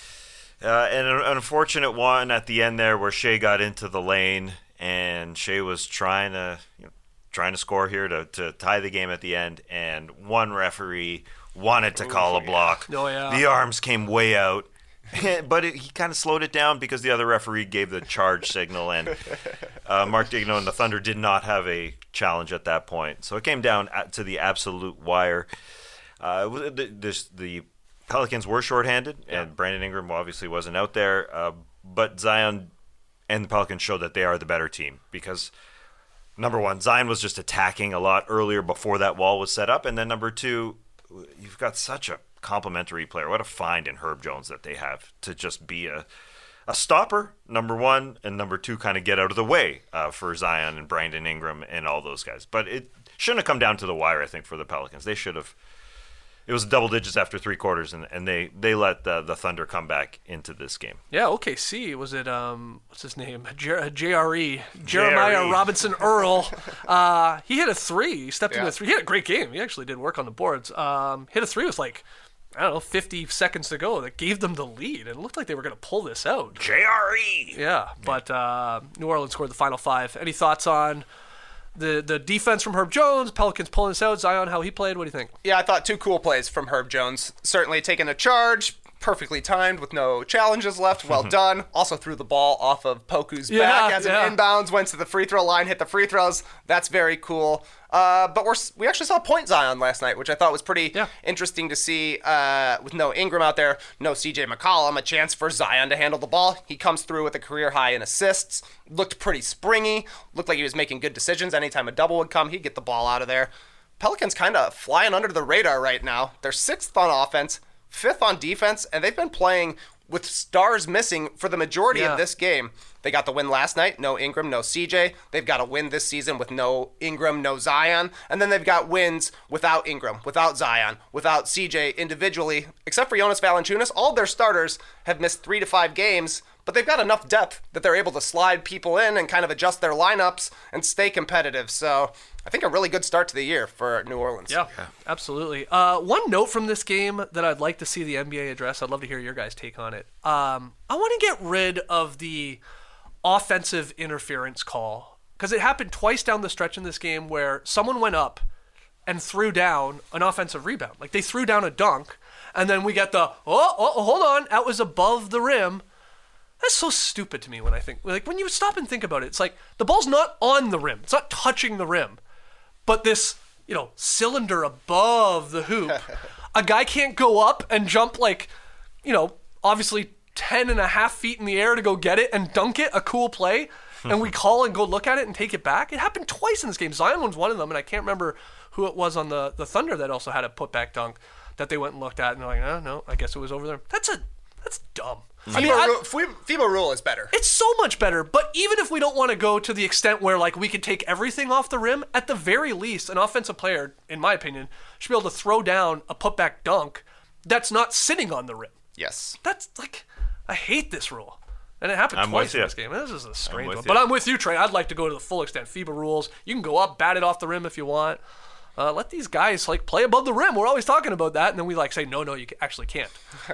Uh, and an unfortunate one at the end there where Shea got into the lane and Shea was trying to you know, trying to score here to, to tie the game at the end, and one referee wanted to call a block. Oh, yeah. The arms came way out. But it, he kind of slowed it down because the other referee gave the charge signal, and uh, Mark Digno and the Thunder did not have a challenge at that point. So it came down at, to the absolute wire. Uh, the, this, the Pelicans were shorthanded, and Brandon Ingram obviously wasn't out there. Uh, but Zion and the Pelicans showed that they are the better team because, number one, Zion was just attacking a lot earlier before that wall was set up. And then number two, you've got such a complimentary player. What a find in Herb Jones that they have to just be a a stopper, number one, and number two, kind of get out of the way uh, for Zion and Brandon Ingram and all those guys. But it shouldn't have come down to the wire, I think, for the Pelicans. They should have. It was double digits after three quarters, and, and they, they let the, the Thunder come back into this game. Yeah, O K C. Was it, um, what's his name? J- J R E. Jeremiah Robinson Earl. Uh, he hit a three. He stepped Yeah. into a three. He had a great game. He actually did work on the boards. Um, hit a three with like, I don't know, fifty seconds to go. That gave them the lead. And it looked like they were going to pull this out. J R E! Yeah, but uh, New Orleans scored the final five. Any thoughts on the the defense from Herb Jones? Pelicans pulling this out. Zion, how he played? What do you think? Yeah, I thought two cool plays from Herb Jones. Certainly taking a charge, perfectly timed with no challenges left. Well done. Also threw the ball off of Poku's Yeah, back as yeah. an inbounds, went to the free throw line, hit the free throws. That's very cool. Uh, but we're, we actually saw point Zion last night, which I thought was pretty Yeah. interesting to see. Uh, with no Ingram out there, no C J McCollum, a chance for Zion to handle the ball. He comes through with a career high in assists. Looked pretty springy. Looked like he was making good decisions. Anytime a double would come, he'd get the ball out of there. Pelicans kind of flying under the radar right now. They're sixth on offense, fifth on defense, and they've been playing with stars missing for the majority Yeah. of this game. They got the win last night, no Ingram, no C J. They've got a win this season with no Ingram, no Zion. And then they've got wins without Ingram, without Zion, without C J individually. Except for Jonas Valanciunas, all of their starters have missed three to five games, but they've got enough depth that they're able to slide people in and kind of adjust their lineups and stay competitive. So I think a really good start to the year for New Orleans. Yeah, absolutely. Uh, one note from this game that I'd like to see the N B A address, I'd love to hear your guys' take on it. Um, I want to get rid of the offensive interference call because it happened twice down the stretch in this game where someone went up and threw down an offensive rebound. Like they threw down a dunk, and then we get the, oh, oh hold on, that was above the rim. That's so stupid to me when I think, like when you stop and think about it, it's like the ball's not on the rim. It's not touching the rim. But this, you know, cylinder above the hoop, a guy can't go up and jump like, you know, obviously ten and a half feet in the air to go get it and dunk it, a cool play, and we call and go look at it and take it back. It happened twice in this game. Zion was one of them, and I can't remember who it was on the, the Thunder that also had a putback dunk that they went and looked at, and they're like, no, no, I guess it was over there. That's a that's dumb. I mean, FIBA, I- rule, FIBA rule is better. it's so much better, but even if we don't want to go to the extent where like we could take everything off the rim, at the very least, an offensive player, in my opinion, should be able to throw down a putback dunk that's not sitting on the rim. Yes. That's like, I hate this rule. And it happened I'm twice with in you. this game. This is a strange with one. you. But I'm with you, Trey. I'd like to go to the full extent. FIBA rules. You can go up, bat it off the rim if you want. Uh, let these guys like play above the rim. We're always talking about that, and then we like say, no, no, you actually can't.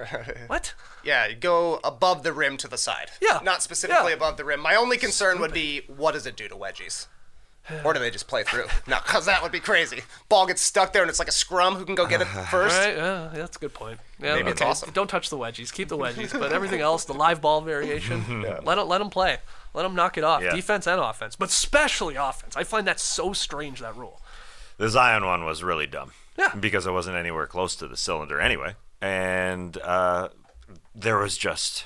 What? Yeah, you go above the rim to the side. Yeah. Not specifically Yeah. above the rim. My only concern would be, what does it do to wedgies? Or do they just play through? No, because that would be crazy. Ball gets stuck there and it's like a scrum. Who can go get it first? Right? Yeah, that's a good point. Yeah, Maybe it's awesome. Don't touch the wedgies. Keep the wedgies. But everything else, the live ball variation, let them, let them play. Let them knock it off. Yeah. Defense and offense, but especially offense. I find that so strange, that rule. The Zion one was really dumb. Yeah. Because it wasn't anywhere close to the cylinder anyway. And uh, there was just...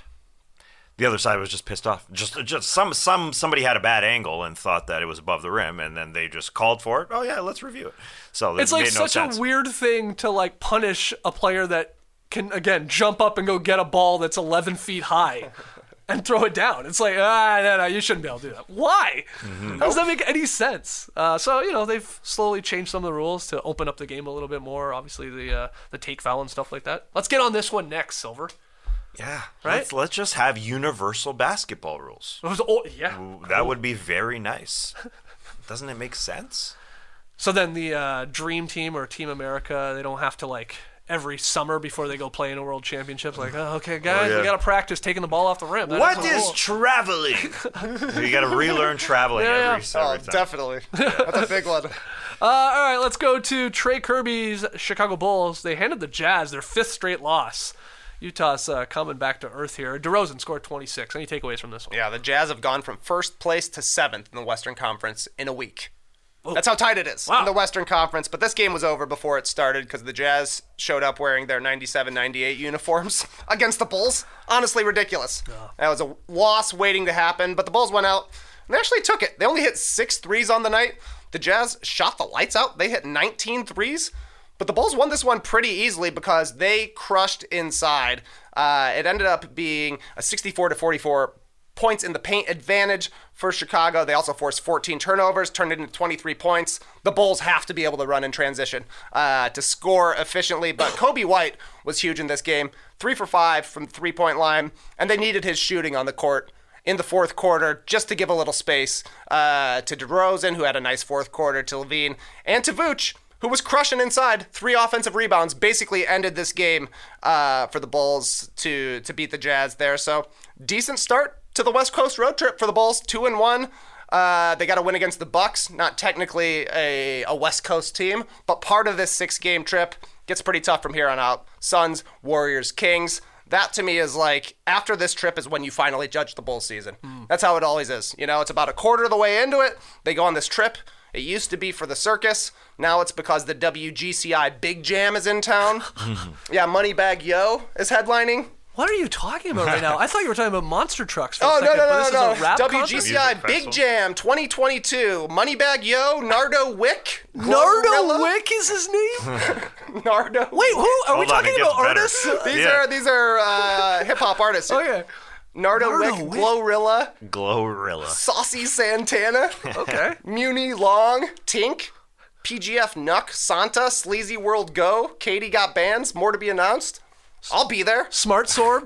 The other side was just pissed off. Just, just some, some, somebody had a bad angle and thought that it was above the rim, and then they just called for it. Oh yeah, let's review it. So it's it like made no such sense. a weird thing to like punish a player that can again jump up and go get a ball that's eleven feet high and throw it down. It's like ah no no you shouldn't be able to do that. Why? Mm-hmm. How does that make any sense? Uh, so you know they've slowly changed some of the rules to open up the game a little bit more. Obviously the uh, the take foul and stuff like that. Let's get on this one next, Silver. Yeah, right. Let's, let's just have universal basketball rules. Oh, yeah, Ooh, that would be very nice. Doesn't it make sense? So then the uh, Dream Team or Team America, they don't have to like every summer before they go play in a World Championship. Like, oh, okay, guys, oh, yeah. we got to practice taking the ball off the rim. That what is, is traveling? You got to relearn traveling yeah, every, yeah. every oh, time. Definitely. That's a big one. Uh, all right, let's go to Trey Kirby's Chicago Bulls. They handed the Jazz their fifth straight loss. Utah's uh, coming back to earth here. DeRozan scored twenty-six. Any takeaways from this one? Yeah, the Jazz have gone from first place to seventh in the Western Conference in a week. Whoa. That's how tight it is wow. in the Western Conference. But this game was over before it started because the Jazz showed up wearing their ninety-seven ninety-eight uniforms against the Bulls. Honestly, ridiculous. Oh. That was a loss waiting to happen. But the Bulls went out and they actually took it. They only hit six threes on the night. The Jazz shot the lights out. They hit nineteen threes. But the Bulls won this one pretty easily because they crushed inside. Uh, it ended up being a sixty-four to forty-four points in the paint advantage for Chicago. They also forced fourteen turnovers, turned it into twenty-three points. The Bulls have to be able to run in transition uh, to score efficiently. But Kobe White was huge in this game. Three for five from the three-point line. And they needed his shooting on the court in the fourth quarter just to give a little space uh, to DeRozan, who had a nice fourth quarter, to Levine, and to Vooch, who was crushing inside. Three offensive rebounds, basically ended this game uh, for the Bulls to to beat the Jazz there. So decent start to the West Coast road trip for the Bulls, two and one. Uh, they got a win against the Bucks, not technically a, a West Coast team, but part of this six-game trip gets pretty tough from here on out. Suns, Warriors, Kings. That to me is like, after this trip is when you finally judge the Bulls season. Mm. That's how it always is. You know, it's about a quarter of the way into it. They go on this trip. It used to be for the circus. Now it's because the W G C I Big Jam is in town. Yeah, Moneybag Yo is headlining. What are you talking about right now? I thought you were talking about monster trucks for oh, a second. no, no, but no, this no, is a rap W G C I Big Jam twenty twenty-two. Moneybag Yo, Nardo Wick. Nardo Wick is his name? Nardo. Wait, who? Are Hold we on, talking it about gets artists? These Yeah. are these are uh, hip hop artists. Oh, yeah. Nardo, Nardo Wick, Wick. Glorilla, Glorilla. Saucy Santana, Okay. Muni Long, Tink, P G F Nuck, Santa, Sleazy World Go, Katie Got Bands, more to be announced. I'll be there. Smart Sorb.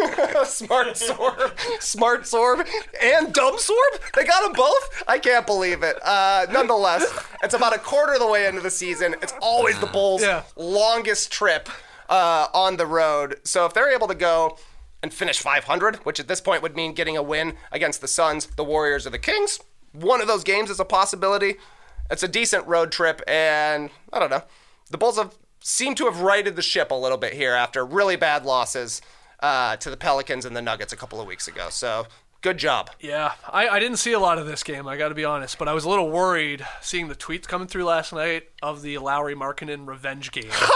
Smart Sorb, Smart Sorb, and Dumb Sorb. They got them both. I can't believe it. Uh, nonetheless, it's about a quarter of the way into the season. It's always the Bulls' Yeah. longest trip uh, on the road. So if they're able to go and finish five hundred, which at this point would mean getting a win against the Suns, the Warriors, or the Kings, one of those games is a possibility. It's a decent road trip, and I don't know. The Bulls have seem to have righted the ship a little bit here after really bad losses uh, to the Pelicans and the Nuggets a couple of weeks ago. So, good job. Yeah, I, I didn't see a lot of this game, I got to be honest, but I was a little worried seeing the tweets coming through last night of the Lowry Markkanen revenge game. So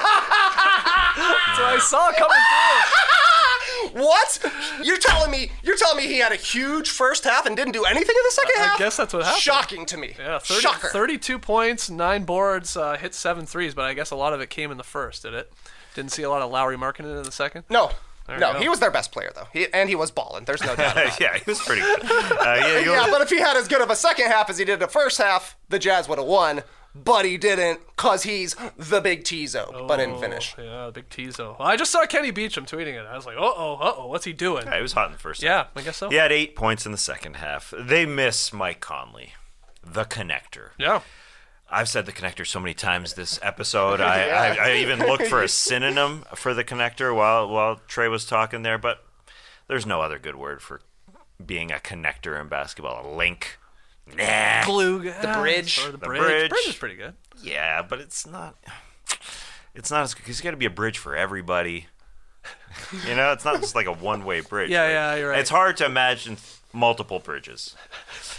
I saw it coming through. What? You're telling me you're telling me he had a huge first half and didn't do anything in the second I, half? I guess that's what happened. Shocking to me. Yeah, thirty, Shocker. thirty-two points, nine boards, uh, hit seven threes, but I guess a lot of it came in the first, did it? Didn't see a lot of Lowry Markkanen in the second? No. There no, you go. he was their best player, though. He, and he was balling. There's no doubt about it. Yeah, he was pretty good. Uh, yeah, you- Yeah, but if he had as good of a second half as he did the first half, the Jazz would have won. But he didn't, because he's the big Tizo, Oh, but didn't finish. Yeah, big Tizo. Well, I just saw Kenny Beecham tweeting it. I was like, uh-oh, uh-oh, what's he doing? Yeah, he was hot in the first Yeah, half. I guess so. He had eight points in the second half. They miss Mike Conley, the connector. Yeah. I've said the connector so many times this episode. I, Yeah. I, I even looked for a synonym for the connector while while Trey was talking there, but there's no other good word for being a connector in basketball. A link. Nah. Glue. The bridge. Or the The bridge. bridge. Bridge is pretty good. Yeah, but it's not. It's not as good because you got to be a bridge for everybody. You know, it's not just like a one-way bridge. Yeah, Like, yeah, you're right. It's hard to imagine multiple bridges.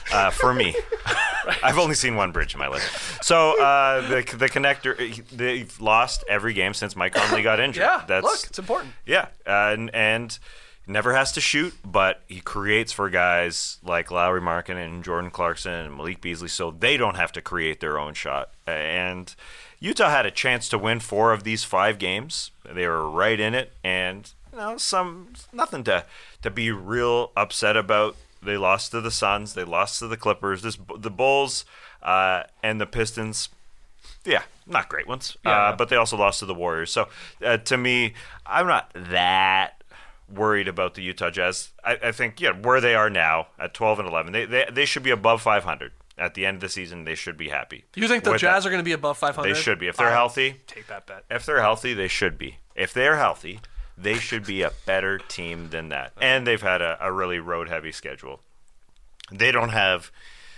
uh, for me. I've only seen one bridge in my life. So uh, the the connector, they've lost every game since Mike Conley got injured. Yeah, That's, look, it's important. Yeah, uh, and, and never has to shoot, but he creates for guys like Lowry Markkanen and Jordan Clarkson and Malik Beasley, so they don't have to create their own shot. And Utah had a chance to win four of these five games. They were right in it, and you know, some nothing to to be real upset about. They lost to the Suns. They lost to the Clippers. This, the Bulls uh, and the Pistons, yeah, not great ones. Yeah, uh, yeah. But they also lost to the Warriors. So uh, to me, I'm not that worried about the Utah Jazz. I, I think, yeah, where they are now at twelve and eleven, they, they they should be above five hundred. At the end of the season, they should be happy. You think the with Jazz that. are going to be above five hundred? They should be. If they're I'll healthy, take that bet. If they're healthy, they should be. If they're healthy, they should be a better team than that. And they've had a, a really road-heavy schedule. They don't have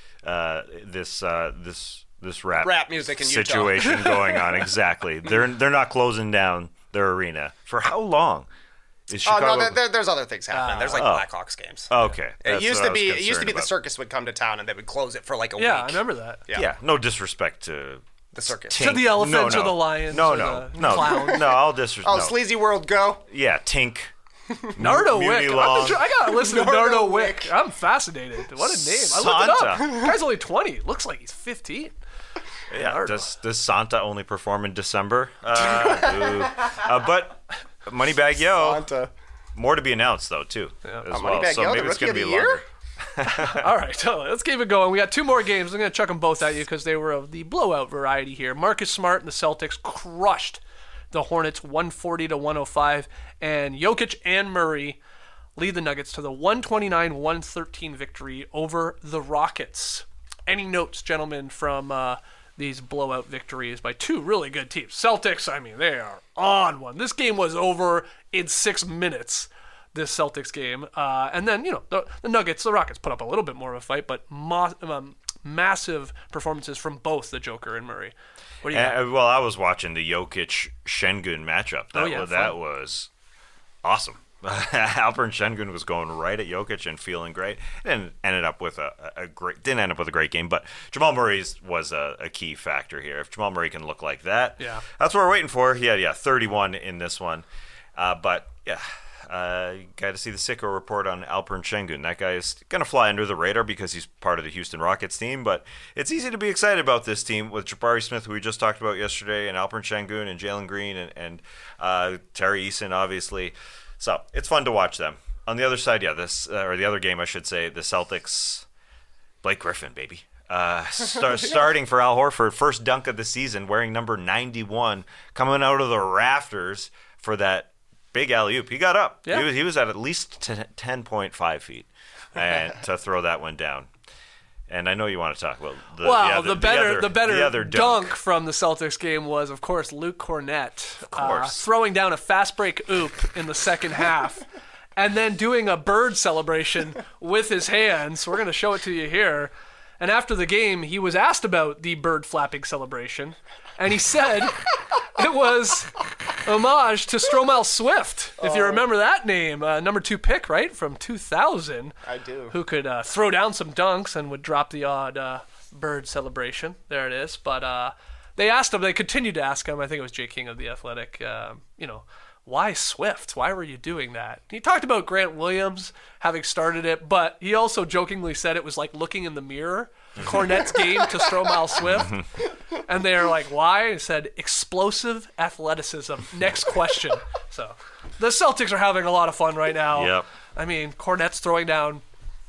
uh, this uh, this this rap, Rap music in Utah. situation going on. Exactly. They're they're not closing down their arena for how long? Is Oh Chicago? no, there, there- there's other things happening. There's like Oh. Blackhawks games. Okay. It That's used what to I be. was It used to be concerned the about. circus would come to town and they would close it for like a Yeah, week. I remember that. Yeah. Yeah. No disrespect to The circus. To the elephants no, or no. the lions No, or no, the no, clowns. no. I'll disrespect. Oh, no. Sleazy World Go. Yeah, Tink. Nardo Muni Wick. Long. I'm sure- I gotta listen to Nardo Nardo Wick. I'm fascinated. What a name. I looked it up. Santa. The guy's only twenty. Looks like he's fifteen. Yeah. Nardo. Does does Santa only perform in December? Uh, ooh. uh, but Moneybag Yo. Santa. More to be announced though too. Yeah. As Oh, well. Moneybag So Yo, the maybe it's rookie gonna of be the year? longer. All right, so let's keep it going. We got two more games. I'm going to chuck them both at you because they were of the blowout variety here. Marcus Smart and the Celtics crushed the Hornets one forty to one oh five, and Jokic and Murray lead the Nuggets to the one twenty-nine one thirteen victory over the Rockets. Any notes, gentlemen, from uh, these blowout victories by two really good teams? Celtics, I mean, they are on one. This game was over in six minutes. This Celtics game. Uh, and then, you know, the, the Nuggets, the Rockets put up a little bit more of a fight, but mo- um, massive performances from both the Joker and Murray. What do you got? Uh, well, I was watching the Jokic Şengün matchup. That Oh, yeah, was, that fun. was awesome. Alperen Şengün was going right at Jokic and feeling great, and ended up with a, a great. Didn't end up with a great game, but Jamal Murray's was a, a key factor here. If Jamal Murray can look like that, Yeah. that's what we're waiting for. He had yeah, thirty-one in this one, uh, but yeah. Uh, you got to see the Sicko report on Alperen Şengün. That guy is going to fly under the radar because he's part of the Houston Rockets team, but it's easy to be excited about this team with Jabari Smith, who we just talked about yesterday, and Alperen Şengün and Jalen Green and, and uh, Terry Eason, obviously. So it's fun to watch them. On the other side, yeah, this uh, or the other game, I should say, the Celtics, Blake Griffin, baby. Uh, start, starting for Al Horford, first dunk of the season, wearing number ninety-one, coming out of the rafters for that big alley-oop. He got up. Yeah. He was he was at at least ten point five feet and to throw that one down. And I know you want to talk about the, well, the, other, the better, the, other, the better the other dunk. dunk. from the Celtics game was, of course, Luke Cornett, Of course. Uh, throwing down a fast break oop in the second half, and then doing a bird celebration with his hands. We're going to show it to you here. And after the game, he was asked about the bird flapping celebration, and he said it was homage to Stromile Swift, if you Oh. remember that name, uh, number two pick, right, from two thousand. I do. Who could uh, throw down some dunks and would drop the odd uh, bird celebration. There it is. But uh, they asked him, they continued to ask him, I think it was Jay King of The Athletic, um, you know, why Swift? Why were you doing that? He talked about Grant Williams having started it, but he also jokingly said it was like looking in the mirror, Cornette's game to Stromile Swift. And they're like, why? He said, explosive athleticism. Next question. So the Celtics are having a lot of fun right now. Yep. I mean, Cornette's throwing down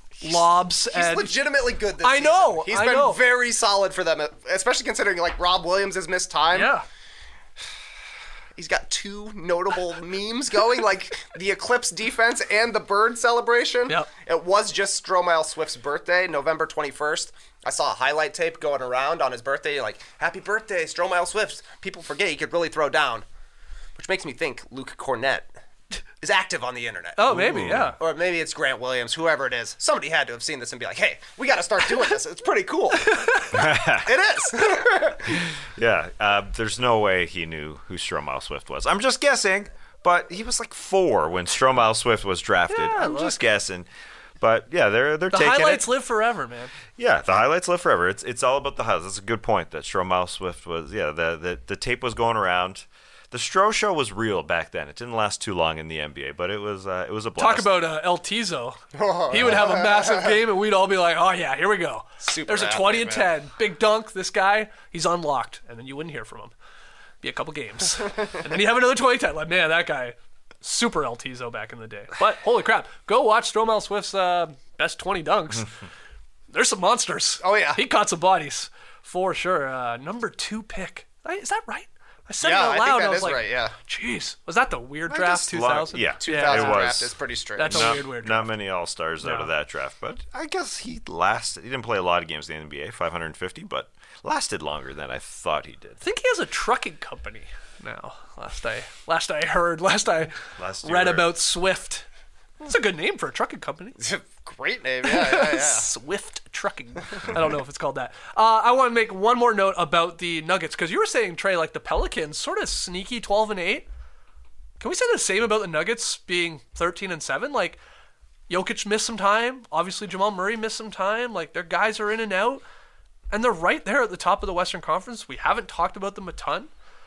lobs. He's and legitimately good this I season. know, He's I been know. very solid for them, especially considering like Rob Williams has missed time. Yeah. He's got two notable memes going, like the Eclipse defense and the bird celebration. Yep. It was just Stromile Swift's birthday, November twenty-first. I saw a highlight tape going around on his birthday, like, happy birthday, Stromile Swift. People forget he could really throw down, which makes me think Luke Cornett is active on the internet. Oh, maybe, yeah. Or maybe it's Grant Williams, whoever it is. Somebody had to have seen this and be like, hey, we got to start doing this. It's pretty cool. It is. Yeah, uh, there's no way he knew who Stromile Swift was. I'm just guessing, but he was like four when Stromile Swift was drafted. Yeah, I'm look. just guessing. But yeah, they're they're the taking highlights it. live forever, man. Yeah, the highlights live forever. It's it's all about the highlights. That's a good point. That Stromile Swift was yeah. The, the the tape was going around. The Stro show was real back then. It didn't last too long in the N B A, but it was uh, it was a blast. Talk about uh, El Tizo. He would have a massive game, and we'd all be like, "Oh yeah, here we go." Super There's a athlete, twenty and man. ten, big dunk. This guy, he's unlocked, and then you wouldn't hear from him. Be a couple games, and then you have another twenty ten. Like, man, that guy, super El Tizo back in the day. But holy crap, go watch Stromile Swift's uh, best twenty dunks. There's some monsters. Oh yeah, he caught some bodies for sure. Uh, number two pick. Is that right? I said Yeah, it I out loud. think that I was is like, right, yeah. Jeez, was that the weird I draft just two love- thousand? Yeah, two thousand it was. draft is pretty strange. That's a not, weird, weird Not draft. many All Stars out No. of that draft, but I guess he lasted. He didn't play a lot of games in the N B A, five hundred fifty, but lasted longer than I thought he did. I think he has a trucking company now. Last I last I heard, last I Last you read heard. about Swift. It's a good name for a trucking company. Great name, yeah, yeah, yeah. Swift Trucking. I don't know if it's called that. Uh, I want to make one more note about the Nuggets, because you were saying, Trey, like the Pelicans, sort of sneaky twelve and eight. Can we say the same about the Nuggets being thirteen and seven? Like, Jokic missed some time. Obviously, Jamal Murray missed some time. Like, their guys are in and out. And they're right there at the top of the Western Conference. We haven't talked about them a ton.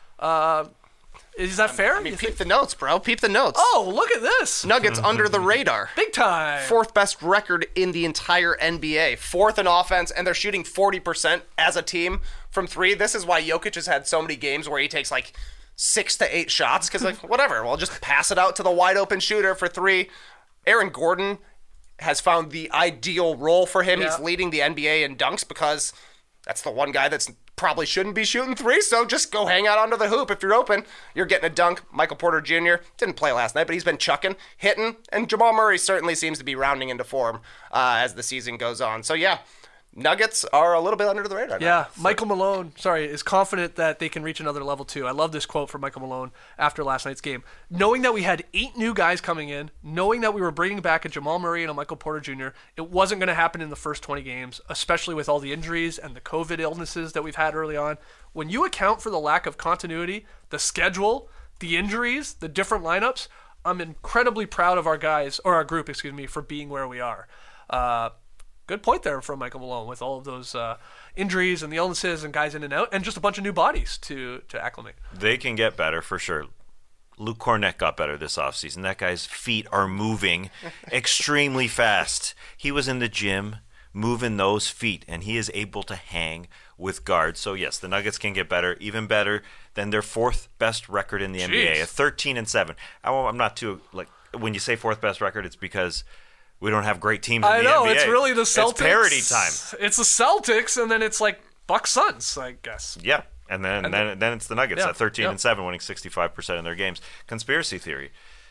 Uh, is that fair? I mean, peep the notes, bro. Peep the notes. Oh, look at this. Nuggets under the radar. Big time. Fourth best record in the entire N B A. Fourth in offense, and they're shooting forty percent as a team from three. This is why Jokic has had so many games where he takes like six to eight shots, because like, whatever, we'll just pass it out to the wide open shooter for three. Aaron Gordon has found the ideal role for him. Yeah. He's leading the N B A in dunks because that's the one guy that's probably shouldn't be shooting three, so just go hang out under the hoop. If you're open, you're getting a dunk. Michael Porter Junior didn't play last night, but he's been chucking, hitting, and Jamal Murray certainly seems to be rounding into form uh, as the season goes on. So yeah, Nuggets are a little bit under the radar now. Yeah, Michael Malone, sorry, is confident that they can reach another level too. I love this quote from Michael Malone after last night's game. Knowing that we had eight new guys coming in, knowing that we were bringing back a Jamal Murray and a Michael Porter Junior, it wasn't going to happen in the first twenty games, especially with all the injuries and the COVID illnesses that we've had early on. When you account for the lack of continuity, the schedule, the injuries, the different lineups, I'm incredibly proud of our guys, or our group, excuse me, for being where we are. Uh, Good point there from Michael Malone with all of those uh, injuries and the illnesses and guys in and out, and just a bunch of new bodies to to acclimate. They can get better for sure. Luke Cornett got better this offseason. That guy's feet are moving extremely fast. He was in the gym moving those feet, and he is able to hang with guards. So, yes, the Nuggets can get better, even better than their fourth best record in the N B A, Jeez. a thirteen and seven. I won't- I'm not too, like, when you say fourth best record, it's because we don't have great teams in I the know, N B A. it's really the Celtics. It's parity time. It's the Celtics, and then it's like Bucks Suns, I guess. Yeah, and then And then, then it's the Nuggets yeah, at thirteen yeah. and seven, winning sixty-five percent of their games. Conspiracy theory.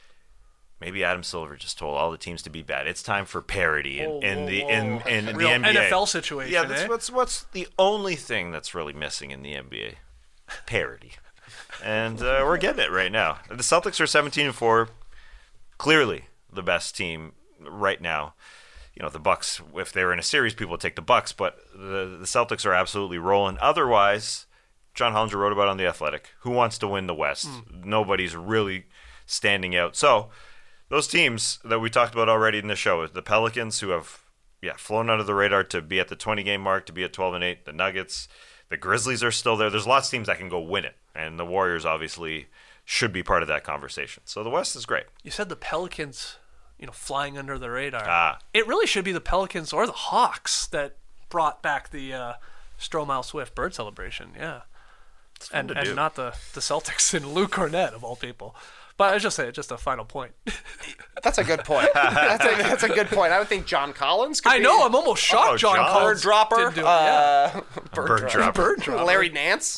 Maybe Adam Silver just told all the teams to be bad. It's time for parity in, Whoa, in whoa, the whoa. in, in, in Real the N B A. N F L situation, Yeah, that's eh? what's what's the only thing that's really missing in the N B A. Parity. And uh, we're getting it right now. The Celtics are seventeen and four, clearly the best team right now. You know, the Bucks, if they were in a series, people would take the Bucks, but the, the Celtics are absolutely rolling. Otherwise, John Hollinger wrote about it on The Athletic. Who wants to win the West? Mm. Nobody's really standing out. So, those teams that we talked about already in the show, the Pelicans, who have yeah flown under the radar to be at the twenty-game mark, to be at twelve and eight, the Nuggets, the Grizzlies are still there. There's lots of teams that can go win it, and the Warriors obviously should be part of that conversation. So the West is great. You said the Pelicans, you know, flying under the radar. Ah. It really should be the Pelicans or the Hawks that brought back the uh, Stromile Swift bird celebration. Yeah. fun And to and do. not the, the Celtics and Luke Cornett, of all people. But I was just saying, just a final point. That's a good point. that's, a, that's a good point. I would think John Collins could I be know, I'm almost shocked Oh, John John. bird Collins dropper. didn't do it. Uh, Yeah. bird, Bird dropper. dropper. Bird dropper. Larry Nance.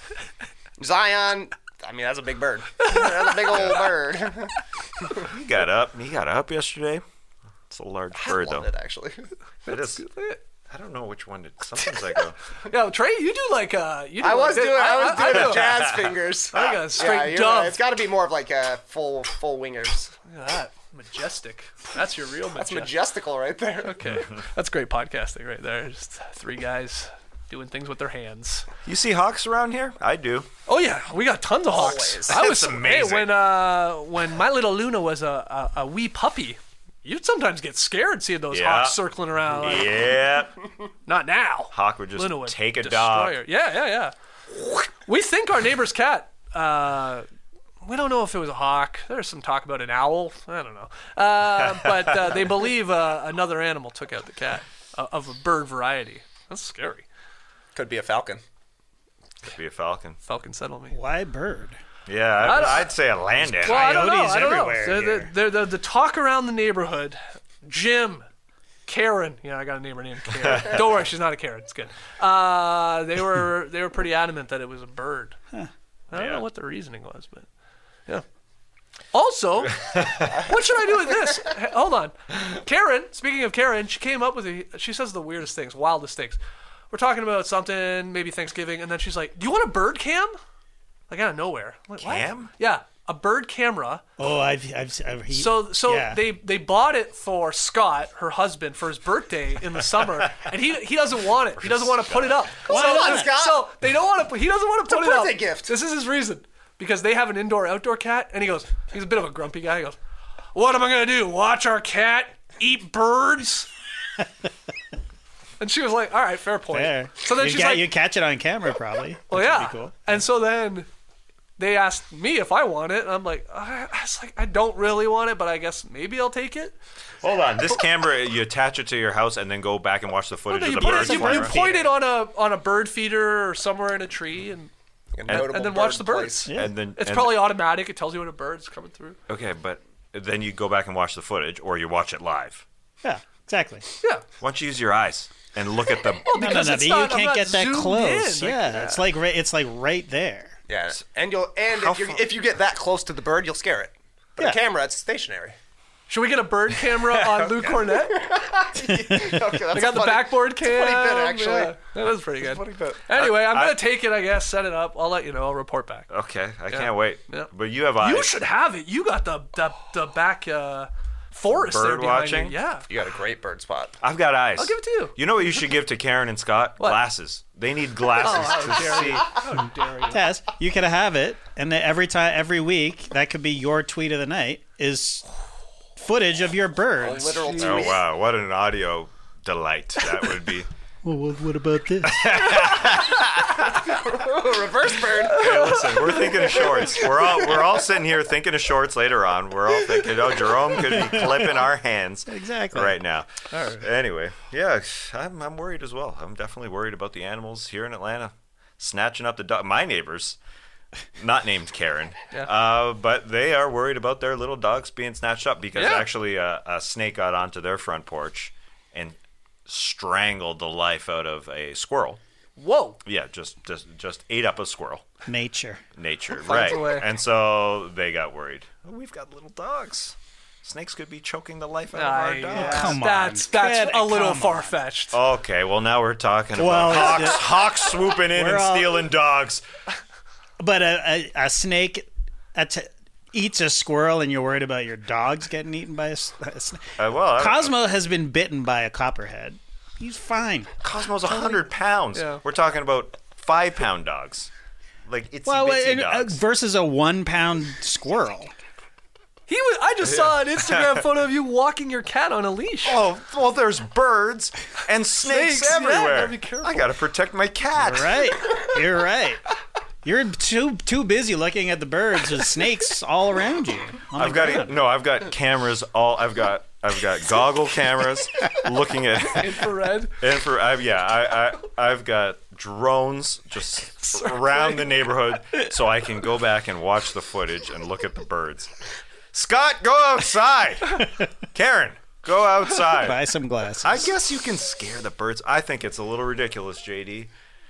Zion. I mean, that's a big bird. That's a big old bird. He got up. He got up yesterday. It's a large I bird, love though. it, actually. It is. I don't know which one. To, sometimes I go. Yeah, Trey, you do like uh, you. Do I was like, doing. I was doing I, a jazz fingers. I got a straight yeah, you're dove. right. It's got to be more of like a full full wingers. Look at that, majestic. That's your real. That's majestic. majestical right there. Okay, that's great podcasting right there. Just three guys doing things with their hands. You see hawks around here? I do. Oh yeah, we got tons of hawks. Always. I was That's amazing. Hey, when uh when my little Luna was a, a, a wee puppy, you'd sometimes get scared seeing those Yeah. hawks circling around. Like, Yeah. Not now. Hawk would just Luna would take a destroy dog. her. Yeah, yeah, yeah. We think our neighbor's cat. Uh, we don't know if it was a hawk. There's some talk about an owl. I don't know. Uh, but uh, they believe uh, another animal took out the cat uh, of a bird variety. That's scary. Could be a falcon. Could be a falcon. Falcon settle me. Why bird? Yeah, I don't- I'd, I'd say a land animal. Well, I don't know. Coyotes I don't know. everywhere The, the, here. the, the, the talk around the neighborhood, Jim, Karen. Yeah, I got a neighbor named Karen. Don't worry, she's not a Karen. It's good. Uh, they were they were pretty adamant that it was a bird. I don't know what the reasoning was, but yeah. Also, what should I do with this? Hey, hold on. Karen, speaking of Karen, she came up with a, she says the weirdest things, wildest things. We're talking about something, maybe Thanksgiving, and then she's like, do you want a bird cam? Like out of nowhere. I'm like, what? Cam? Yeah, a bird camera. Oh, I've, I've, I've he, So so yeah. they they bought it for Scott, her husband, for his birthday in the summer, and he he doesn't want it. He doesn't want to put it up. Why so, not, Scott? So they don't want to. He doesn't want to It's put a it up. birthday gift. This is his reason, because they have an indoor outdoor cat, and he goes, he's a bit of a grumpy guy. He goes, what am I gonna do? Watch our cat eat birds? And she was like, all right, fair point. Fair. So then you she's ga- like, you catch it on camera probably. well, which would yeah. be cool. And so then they asked me if I want it, and I'm like, I, I was like, I don't really want it, but I guess maybe I'll take it. Hold on. This camera, you attach it to your house and then go back and watch the footage No, of you, the put birds it, you, flying you around. point it on a on a bird feeder or somewhere in a tree, and A and, notable and then watch bird the birds. place. And then It's and- probably automatic. It tells you when a bird's coming through. Okay, but then you go back and watch the footage, or you watch it live. Yeah, exactly. Yeah. Why don't you use your eyes and look at the? Well, No, no, because no, it's but not, you I'm can't not get that zoomed close. in. Yeah, it's like right, it's like right there. Yeah, and you'll and How if, you're, fu- if you get that close to the bird, you'll scare it. But Yeah. a camera, it's stationary. Should we get a bird camera on Lou Cornett? Okay, that's I got a the funny- backboard it's a cam. funny bit, actually. Yeah, that was pretty good. Funny bit. Anyway, I'm I- gonna take it. I guess set it up. I'll let you know. I'll report back. Okay, I Yeah. can't wait. Yeah. But you have eyes. You should have it. You got the the, the back uh, forest there Bird behind watching? you. Yeah. You got a great bird spot. I've got eyes. I'll give it to you. You know what you should give to Karen and Scott? What? Glasses. They need glasses Oh, how to dare see. you. How dare you. Tess, you could have it, and then every time, every week, that could be your tweet of the night is footage of your A birds. literal tweet. Oh wow, what an audio delight that would be. Well, what, what about this? Reverse bird. Hey, listen, we're thinking of shorts. We're all we're all sitting here thinking of shorts later on. We're all thinking, oh, Jerome could be clipping our hands Exactly. right now. Anyway, yeah, I'm I'm worried as well. I'm definitely worried about the animals here in Atlanta, snatching up the dog. My neighbors, not named Karen, Yeah. uh, but they are worried about their little dogs being snatched up because Yeah. actually a, a snake got onto their front porch and strangled the life out of a squirrel. Whoa. Yeah, just just just ate up a squirrel. Nature. Nature, Finds right? a way. And so they got worried. Oh, we've got little dogs. Snakes could be choking the life out of our I- dogs. yeah, Come on, that's that's kid, a little come far fetched. Okay, well now we're talking Well, about it's- hawks, hawks swooping in We're and all- stealing dogs. But a, a, a snake att- eats a squirrel, and you're worried about your dogs getting eaten by a, s- a snake. Uh, well, I- Cosmo has been bitten by a copperhead. He's fine. Cosmo's a hundred pounds. Yeah. We're talking about five pound dogs, like itsy Well, bitsy and, uh, dogs. versus a one pound squirrel. He was. I just saw an Instagram photo of you walking your cat on a leash. Oh, well, there's birds and snakes, Snakes, yeah, everywhere. gotta be careful. I gotta protect my cat. You're right. You're right. You're too too busy looking at the birds. There's snakes all around you. on the I've got ground. no. I've got cameras. All I've got. I've got goggle cameras looking at Infrared. infra. I've, yeah, I, I I've got drones just around the neighborhood, so I can go back and watch the footage and look at the birds. Scott, go outside. Karen, go outside. Buy some glasses. I guess you can scare the birds. I think it's a little ridiculous, J D.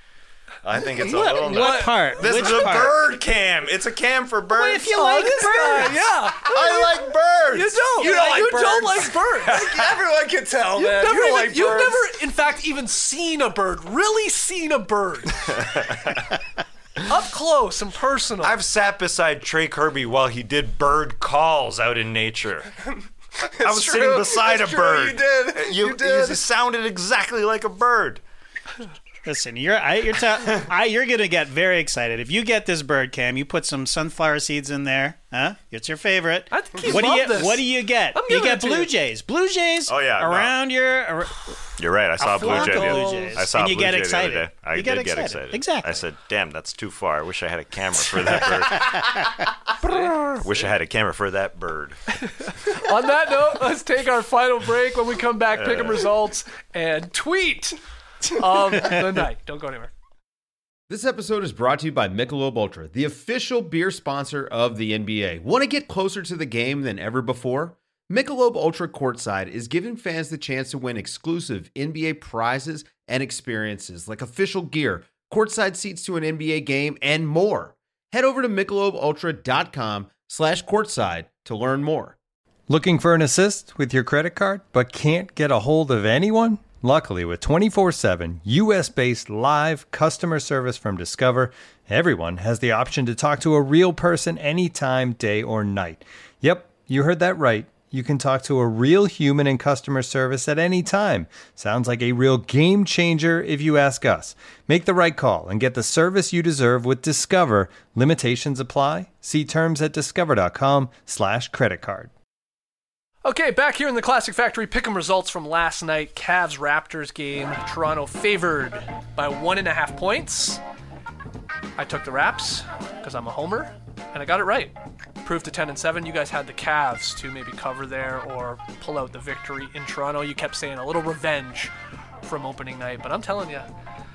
I think it's a What- little. what part? This Which is a part? bird cam. It's a cam for birds. What if you Oh, like this birds? guy, yeah. I like birds. You don't. You don't like you birds. don't like birds. Everyone can tell, You've man. never, You don't even, like you've birds. never, in fact, even seen a bird. Really seen a bird. Up close and personal. I've sat beside Trey Kirby while he did bird calls out in nature. I was true. sitting beside It's a true. bird. You did. You, You did. You sounded exactly like a bird. Listen, you're I, you're ta- I, you're gonna get very excited if you get this bird cam. You put some sunflower seeds in there, huh? It's your favorite. I think you what do love you this. What do you get? I'm You giving get it to blue you. jays. Blue jays. Oh, yeah, no. around your. Ar- You're right. I saw a blue flock jay. of the other- blue jays. I saw And a you blue get jay the excited. other day. I You did get get excited. excited. Exactly. I said, "Damn, that's too far. I wish I had a camera for that bird. Wish I had a camera for that bird." On that note, let's take our final break. When we come back, pick 'em results and tweet of the night. Don't go anywhere. This episode is brought to you by Michelob Ultra, the official beer sponsor of the N B A. Want to get closer to the game than ever before? Michelob Ultra Courtside is giving fans the chance to win exclusive N B A prizes and experiences like official gear, courtside seats to an N B A game, and more. Head over to michelobultra.com slash courtside to learn more. Looking for an assist with your credit card but can't get a hold of anyone? Luckily, with twenty-four seven U S-based live customer service from Discover, everyone has the option to talk to a real person anytime, day or night. Yep, you heard that right. You can talk to a real human in customer service at any time. Sounds like a real game changer if you ask us. Make the right call and get the service you deserve with Discover. Limitations apply. See terms at discover.com slash credit card. Okay, back here in the Classic Factory, pick 'em results from last night. Cavs-Raptors game. Toronto favored by one and a half points. I took the Raps because I'm a homer, and I got it right. Proved to ten and seven. You guys had the Cavs to maybe cover there or pull out the victory in Toronto. You kept saying a little revenge from opening night, but I'm telling you,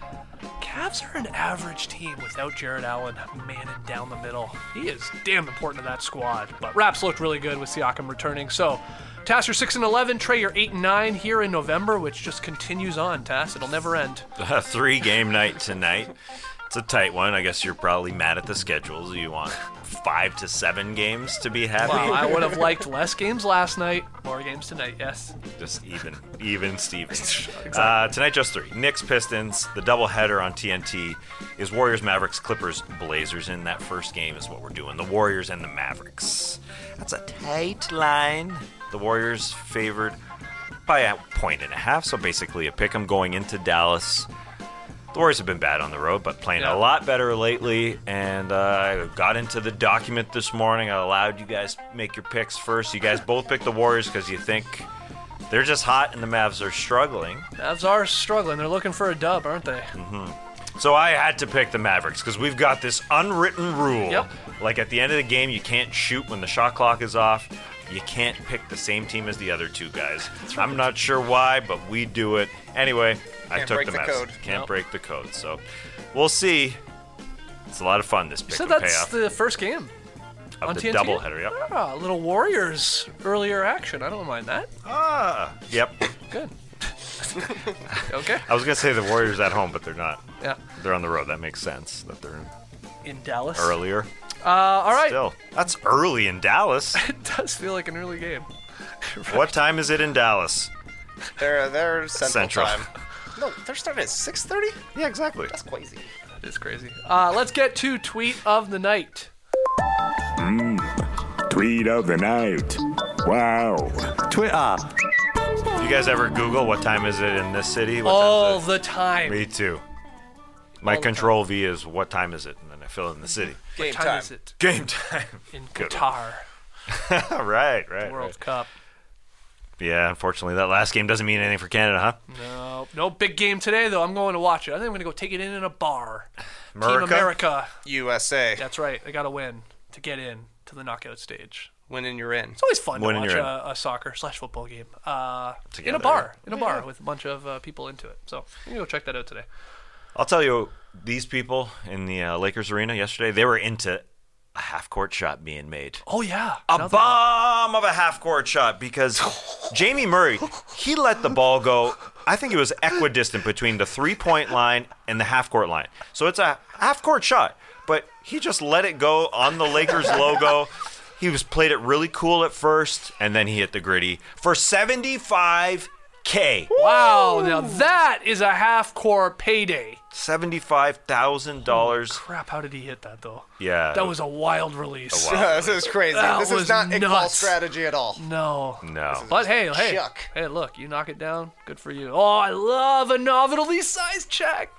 Cavs are an average team without Jared Allen manning down the middle. He is damn important to that squad. But Raps looked really good with Siakam returning. So, Tass, you're six and eleven. Trey, you're eight and nine here in November, which just continues on, Tass. It'll never end. A three-game night tonight. It's a tight one. I guess you're probably mad at the schedules. You want five to seven games to be happy. Well, I would have liked less games last night. More games tonight, yes. Just even, even Stevens. Exactly. Uh, tonight, just three. Knicks, Pistons. The doubleheader on T N T is Warriors, Mavericks, Clippers, Blazers. In that first game is what we're doing. The Warriors and the Mavericks. That's a tight line. The Warriors favored by a point and a half, so basically a pick 'em going into Dallas. The Warriors have been bad on the road, but playing yeah. a lot better lately. And uh, I got into the document this morning. I allowed you guys make your picks first. You guys both picked the Warriors because you think they're just hot and the Mavs are struggling. Mavs are struggling. They're looking for a dub, aren't they? Mm-hmm. So I had to pick the Mavericks because we've got this unwritten rule. Yep. Like at the end of the game, you can't shoot when the shot clock is off. You can't pick the same team as the other two guys. Right. I'm not sure why, but we do it. Anyway, I Can't took break the the Mavs. code. Can't Nope. break the code. So we'll see. It's a lot of fun, this pick So will that's pay off. the first game Of on the T N T? doubleheader, yep. Ah, a little Warriors earlier action. I don't mind that. Ah, yep. Good. Okay. I was going to say the Warriors at home, but they're not. Yeah. They're on the road. That makes sense that they're In Dallas. earlier. Uh, all right. Still, that's early in Dallas. It does feel like an early game. What time is it in Dallas? They're they're Central, Central. Time. No, they're starting at six thirty. Yeah, exactly. That's crazy. It is crazy. Uh, let's get to tweet of the night. Mm, tweet of the night. Wow. Twitter. You guys ever Google what time is it in this city? What All time is it? the time. Me too. My All the control V is what time is it, and then I fill in the city. What time, is it? Game time. In Good Qatar. right, right. World right. Cup. Yeah, unfortunately, that last game doesn't mean anything for Canada, huh? No, no big game today, though. I'm going to watch it. I think I'm going to go take it in in a bar. America? Team America. U S A. That's right. They got to win to get in to the knockout stage. Winning, you're in. It's always fun Winning, to watch you're a, a soccer slash football game uh, in Together. a bar. In a Yeah, bar yeah. with a bunch of uh, people into it. So I'm going to go check that out today. I'll tell you, these people in the uh, Lakers arena yesterday, they were into a half-court shot being made. Oh, yeah. A bomb of a half-court shot because Jamie Murray, he let the ball go, I think it was equidistant between the three-point line and the half-court line. So it's a half-court shot, but he just let it go on the Lakers logo. He was played it really cool at first, and then he hit the gritty for seventy-five K. Wow, now that is a half-court payday. seventy-five thousand dollars. Crap, how did he hit that, though? Yeah. That was a wild release. A wild This is crazy. That this was is not Iqbal nuts. strategy at all. No. No. But hey, hey, Chuck. hey, look, you knock it down, good for you. Oh, I love a nominally sized check.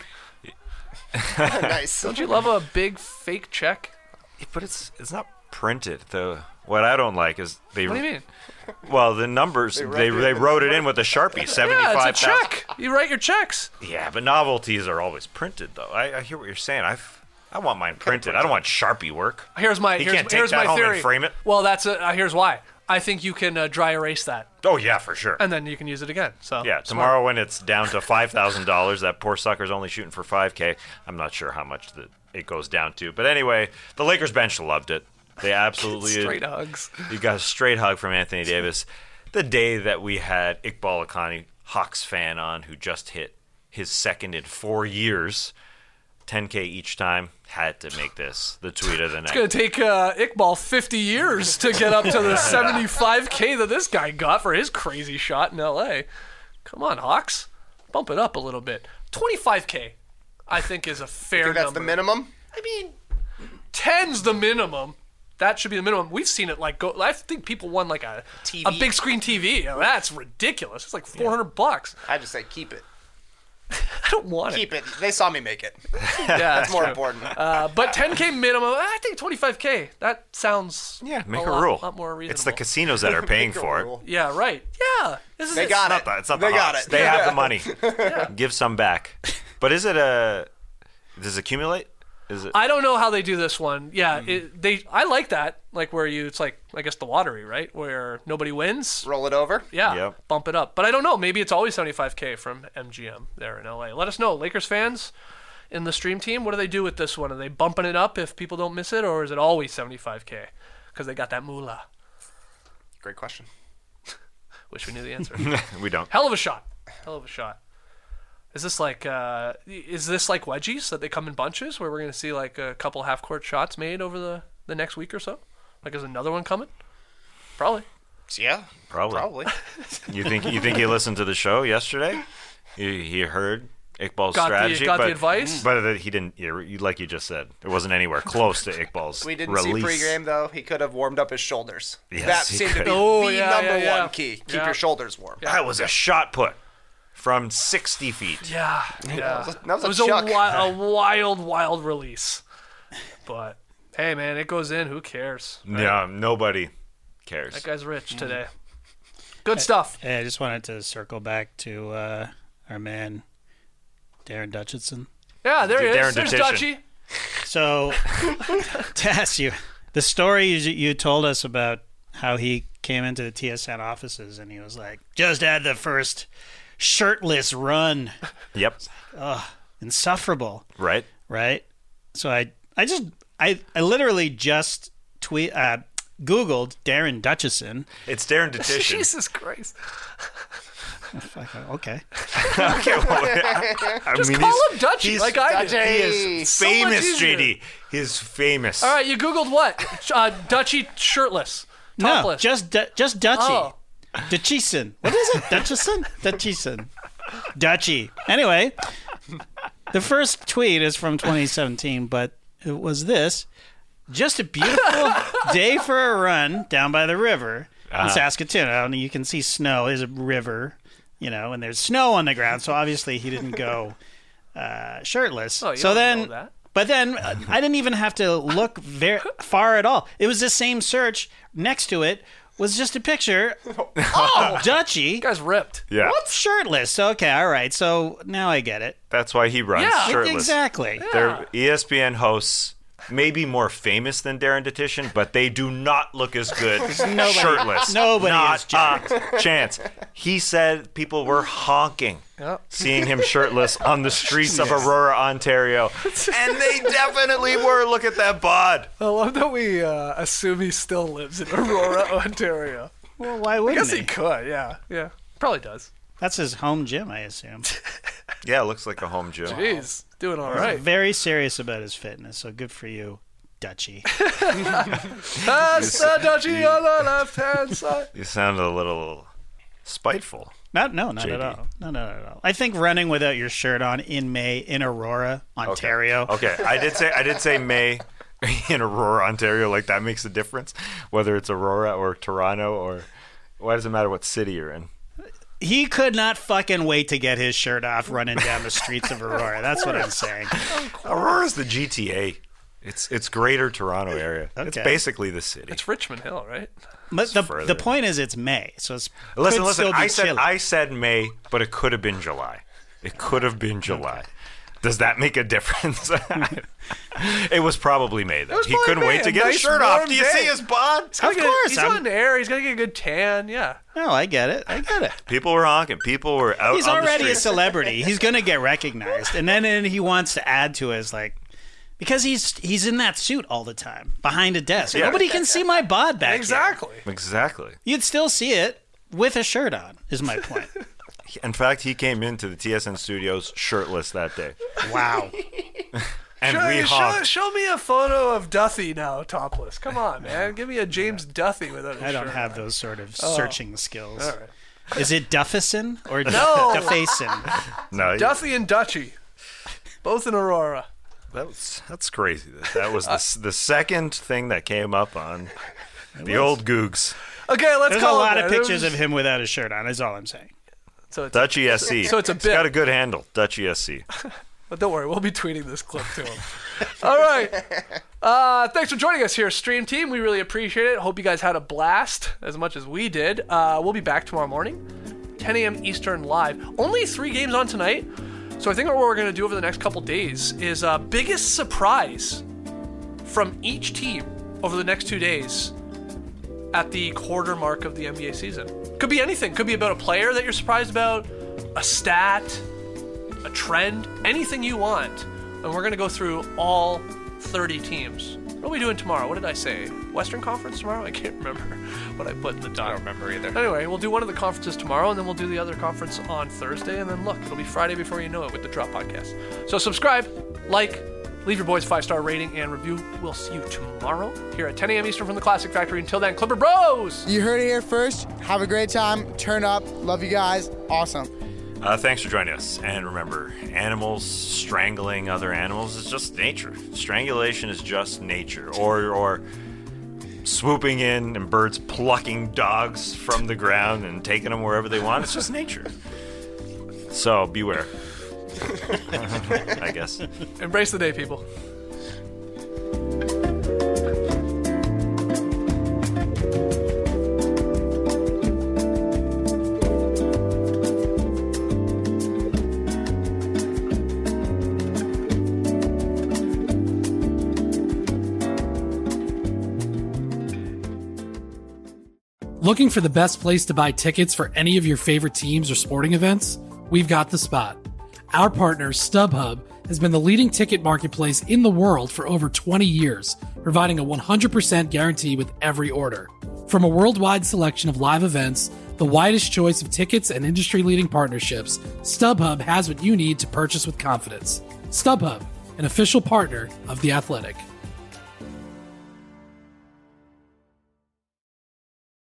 Nice. Don't you love a big fake check? But it's it's not printed. The what I don't like is they. What do you mean? Well, the numbers They they wrote they, it- wrote it in with a Sharpie. Seventy-five. Yeah, it's a check. You write your checks. Yeah, but novelties are always printed, though. I, I hear what you're saying. I I want mine printed. I don't want Sharpie work. Here's my You here's, can't take here's that my home theory. and frame it. Well, that's a, uh, here's why. I think you can uh, dry erase that, Oh yeah, for sure. and then you can use it again. So Yeah, tomorrow when it's down to five thousand dollars, that poor sucker's only shooting for five K. I'm not sure how much the, it goes down to, but anyway, the Lakers bench loved it. They absolutely Straight hugs. You got a straight hug from Anthony Davis. The day that we had Iqbal Lakhani, Hawks fan, on, who just hit his second in four years, ten K each time, had to make this the tweet of the night. It's gonna take uh, Iqbal fifty years to get up to the seventy-five K that this guy got for his crazy shot in L A. Come on, Hawks, bump it up a little bit. twenty-five K, I think, is a fair You think that's number. the minimum? I mean, ten's the minimum. That should be the minimum. We've seen it like go. I think people won like a T a V. big screen T V. Now, that's ridiculous. It's like four hundred bucks. I just say keep it. I don't want Keep it. They saw me make it. Yeah, that's more true. important. Uh, but ten K minimum. I think twenty-five K. That sounds Yeah, make a a lot, rule. lot more reasonable. It's the casinos that are paying Make a for rule. it. Yeah, right. Yeah, this is They it. got Not it. the, it's not They the got Hawks. it. They have Yeah. the money. Give some back. But is it a? Does it accumulate? Is it? I don't know how they do this one. Yeah, it, they. I like that. Like where you, it's like I guess the lottery, right? Where nobody wins. Roll it over. Yeah, Yep. bump it up. But I don't know. Maybe it's always seventy-five K from M G M there in L A. Let us know, Lakers fans in the stream team. What do they do with this one? Are they bumping it up if people don't miss it, or is it always seventy-five K because they got that moolah? Great question. Wish we knew the answer. We don't. Hell of a shot. Hell of a shot. Is this like uh, is this like wedgies that they come in bunches where we're gonna see like a couple half court shots made over the, the next week or so? Like is another one coming? Probably. Yeah, Probably. probably. You think you think he listened to the show yesterday? He, he heard Iqbal's Got the- strategy, got the but, advice? but that he didn't. You, you- like you just said, it wasn't anywhere close to Iqbal's We didn't release. see pregame though. He could have warmed up his shoulders. Yes, that he seemed to could. be Oh, the yeah, number yeah, yeah. one key. Keep Yeah. your shoulders warm. That was a shot put from sixty feet. Yeah. Yeah. That was a- that was a it was a, chuck. wi- a wild, wild release. But hey, man, it goes in. Who cares? right? Yeah, nobody cares. That guy's rich today. Good stuff. Hey, I just wanted to circle back to uh, our man, Darren Dutchinson. Yeah, there he Darren is. There's Dutchie. Dutchie. So, to ask you, the story you, you told us about how he came into the T S N offices and he was like, just had the first shirtless run. Yep. Ugh, insufferable. Right. Right? So I I just, I, I literally just tweet, uh, Googled Darren Dutchison. It's Darren Dutchison. Jesus Christ. Okay. Okay, well, I, I Just mean, call he's- him Dutchie he's- like I did. He is So much famous, easier. J D. He's famous. All right, you Googled what? Uh, Dutchie shirtless. No, Topless. just Du- just Dutchie. Oh. Dutchison. What is it? Dutchison? Dutchison. Dutchie. Anyway, the first tweet is from twenty seventeen, but it was this. Just a beautiful day for a run down by the river in Uh-huh. Saskatoon. I don't know, you can see snow. There's a river, you know, and there's snow on the ground, so obviously he didn't go uh, shirtless. Oh, you so don't then, know that. but then uh, I didn't even have to look very far at all. It was the same search. Next to it was just a picture of Dutchie. You guys ripped. Yeah. What? Shirtless. Okay, all right. So now I get it. That's why he runs Yeah, shirtless. Exactly. They're E S P N hosts, maybe more famous than Darren Dutchison, but they do not look as good Nobody- shirtless. nobody not is jacked. a chance. He said people were honking Yep. seeing him shirtless on the streets of Aurora, Ontario. And they definitely were. Look at that bod. I love that we uh, assume he still lives in Aurora, Ontario. Well, why I wouldn't guess he? he could, yeah. Yeah. Probably does. That's his home gym, I assume. Yeah, looks like a home gym. Jeez. Doing all He's right. very serious about his fitness, so good for you, Dutchie. That's the Dutchie on the left hand side. You sound a little spiteful. Not, no, not J D. at all. No, not at all. I think running without your shirt on in May in Aurora, Ontario. Okay, okay. I did say I did say May in Aurora, Ontario. Like that makes a difference, whether it's Aurora or Toronto or why does it matter what city you're in? He could not fucking wait to get his shirt off running down the streets of Aurora. That's what I'm saying. Aurora's the G T A. It's it's Greater Toronto area. Okay. It's basically the city. It's Richmond Hill, right? But the, further. the point is, it's May, so it's Listen, could listen. still be I said chilly. I said May, but it could have been July. It could have been July. Does that make a difference? It was probably May though. He couldn't May, wait to a get nice his shirt off. warm Do you day. see his bod? He's gonna Of get- course, he's I'm- on air. He's gonna get a good tan. Yeah. No, I get it. I get it. People were honking. People were out. He's on the already a street. celebrity. He's gonna get recognized, and then and he wants to add to his like. Because he's he's in that suit all the time, behind a desk. Yeah. Nobody can see my bod back Exactly. Exactly. here. You'd still see it with a shirt on, is my point. In fact, he came into the T S N studios shirtless that day. Wow. And show, we show, honked. show me a photo of Duthie now, topless. Come on, man. Give me a James Duthie without a I don't shirt have on. those sort of Oh. searching skills. All right. Is it Duffison or No. Duffacin? No, you- Duthie and Dutchie. Both in Aurora. that was that's crazy. That, that was the, s- the second thing that came up on the was. old Googs. Okay, let's There's a call it lot there. of There pictures was- of him without his shirt on, is all I'm saying. So it's Dutchie S C. So it's a It's bit. got a good handle. Dutchie S C. But don't worry, we'll be tweeting this clip to him. All right. Uh, thanks for joining us here, Stream Team. We really appreciate it. Hope you guys had a blast as much as we did. Uh, we'll be back tomorrow morning, ten a.m. Eastern live. Only three games on tonight. So I think what we're going to do over the next couple days is uh, biggest surprise from each team over the next two days at the quarter mark of the N B A season. Could be anything. Could be about a player that you're surprised about, a stat, a trend, anything you want. And we're going to go through all thirty teams. What are we doing tomorrow? What did I say? Western Conference tomorrow? I can't remember what I put in the doc. I don't remember either. Anyway, we'll do one of the conferences tomorrow, and then we'll do the other conference on Thursday. And then look, it'll be Friday before you know it with the Drop Podcast. So subscribe, like, leave your boys a five-star rating and review. We'll see you tomorrow here at ten a.m. Eastern from the Classic Factory. Until then, Clipper Bros! You heard it here first. Have a great time. Turn up. Love you guys. Awesome. Uh, thanks for joining us. And remember, animals strangling other animals is just nature. Strangulation is just nature. Or, or swooping in and birds plucking dogs from the ground and taking them wherever they want. It's just nature. So beware. I guess. Embrace the day, people. Looking for the best place to buy tickets for any of your favorite teams or sporting events? We've got the spot. Our partner, StubHub, has been the leading ticket marketplace in the world for over twenty years, providing a one hundred percent guarantee with every order. From a worldwide selection of live events, the widest choice of tickets, and industry-leading partnerships, StubHub has what you need to purchase with confidence. StubHub, an official partner of The Athletic.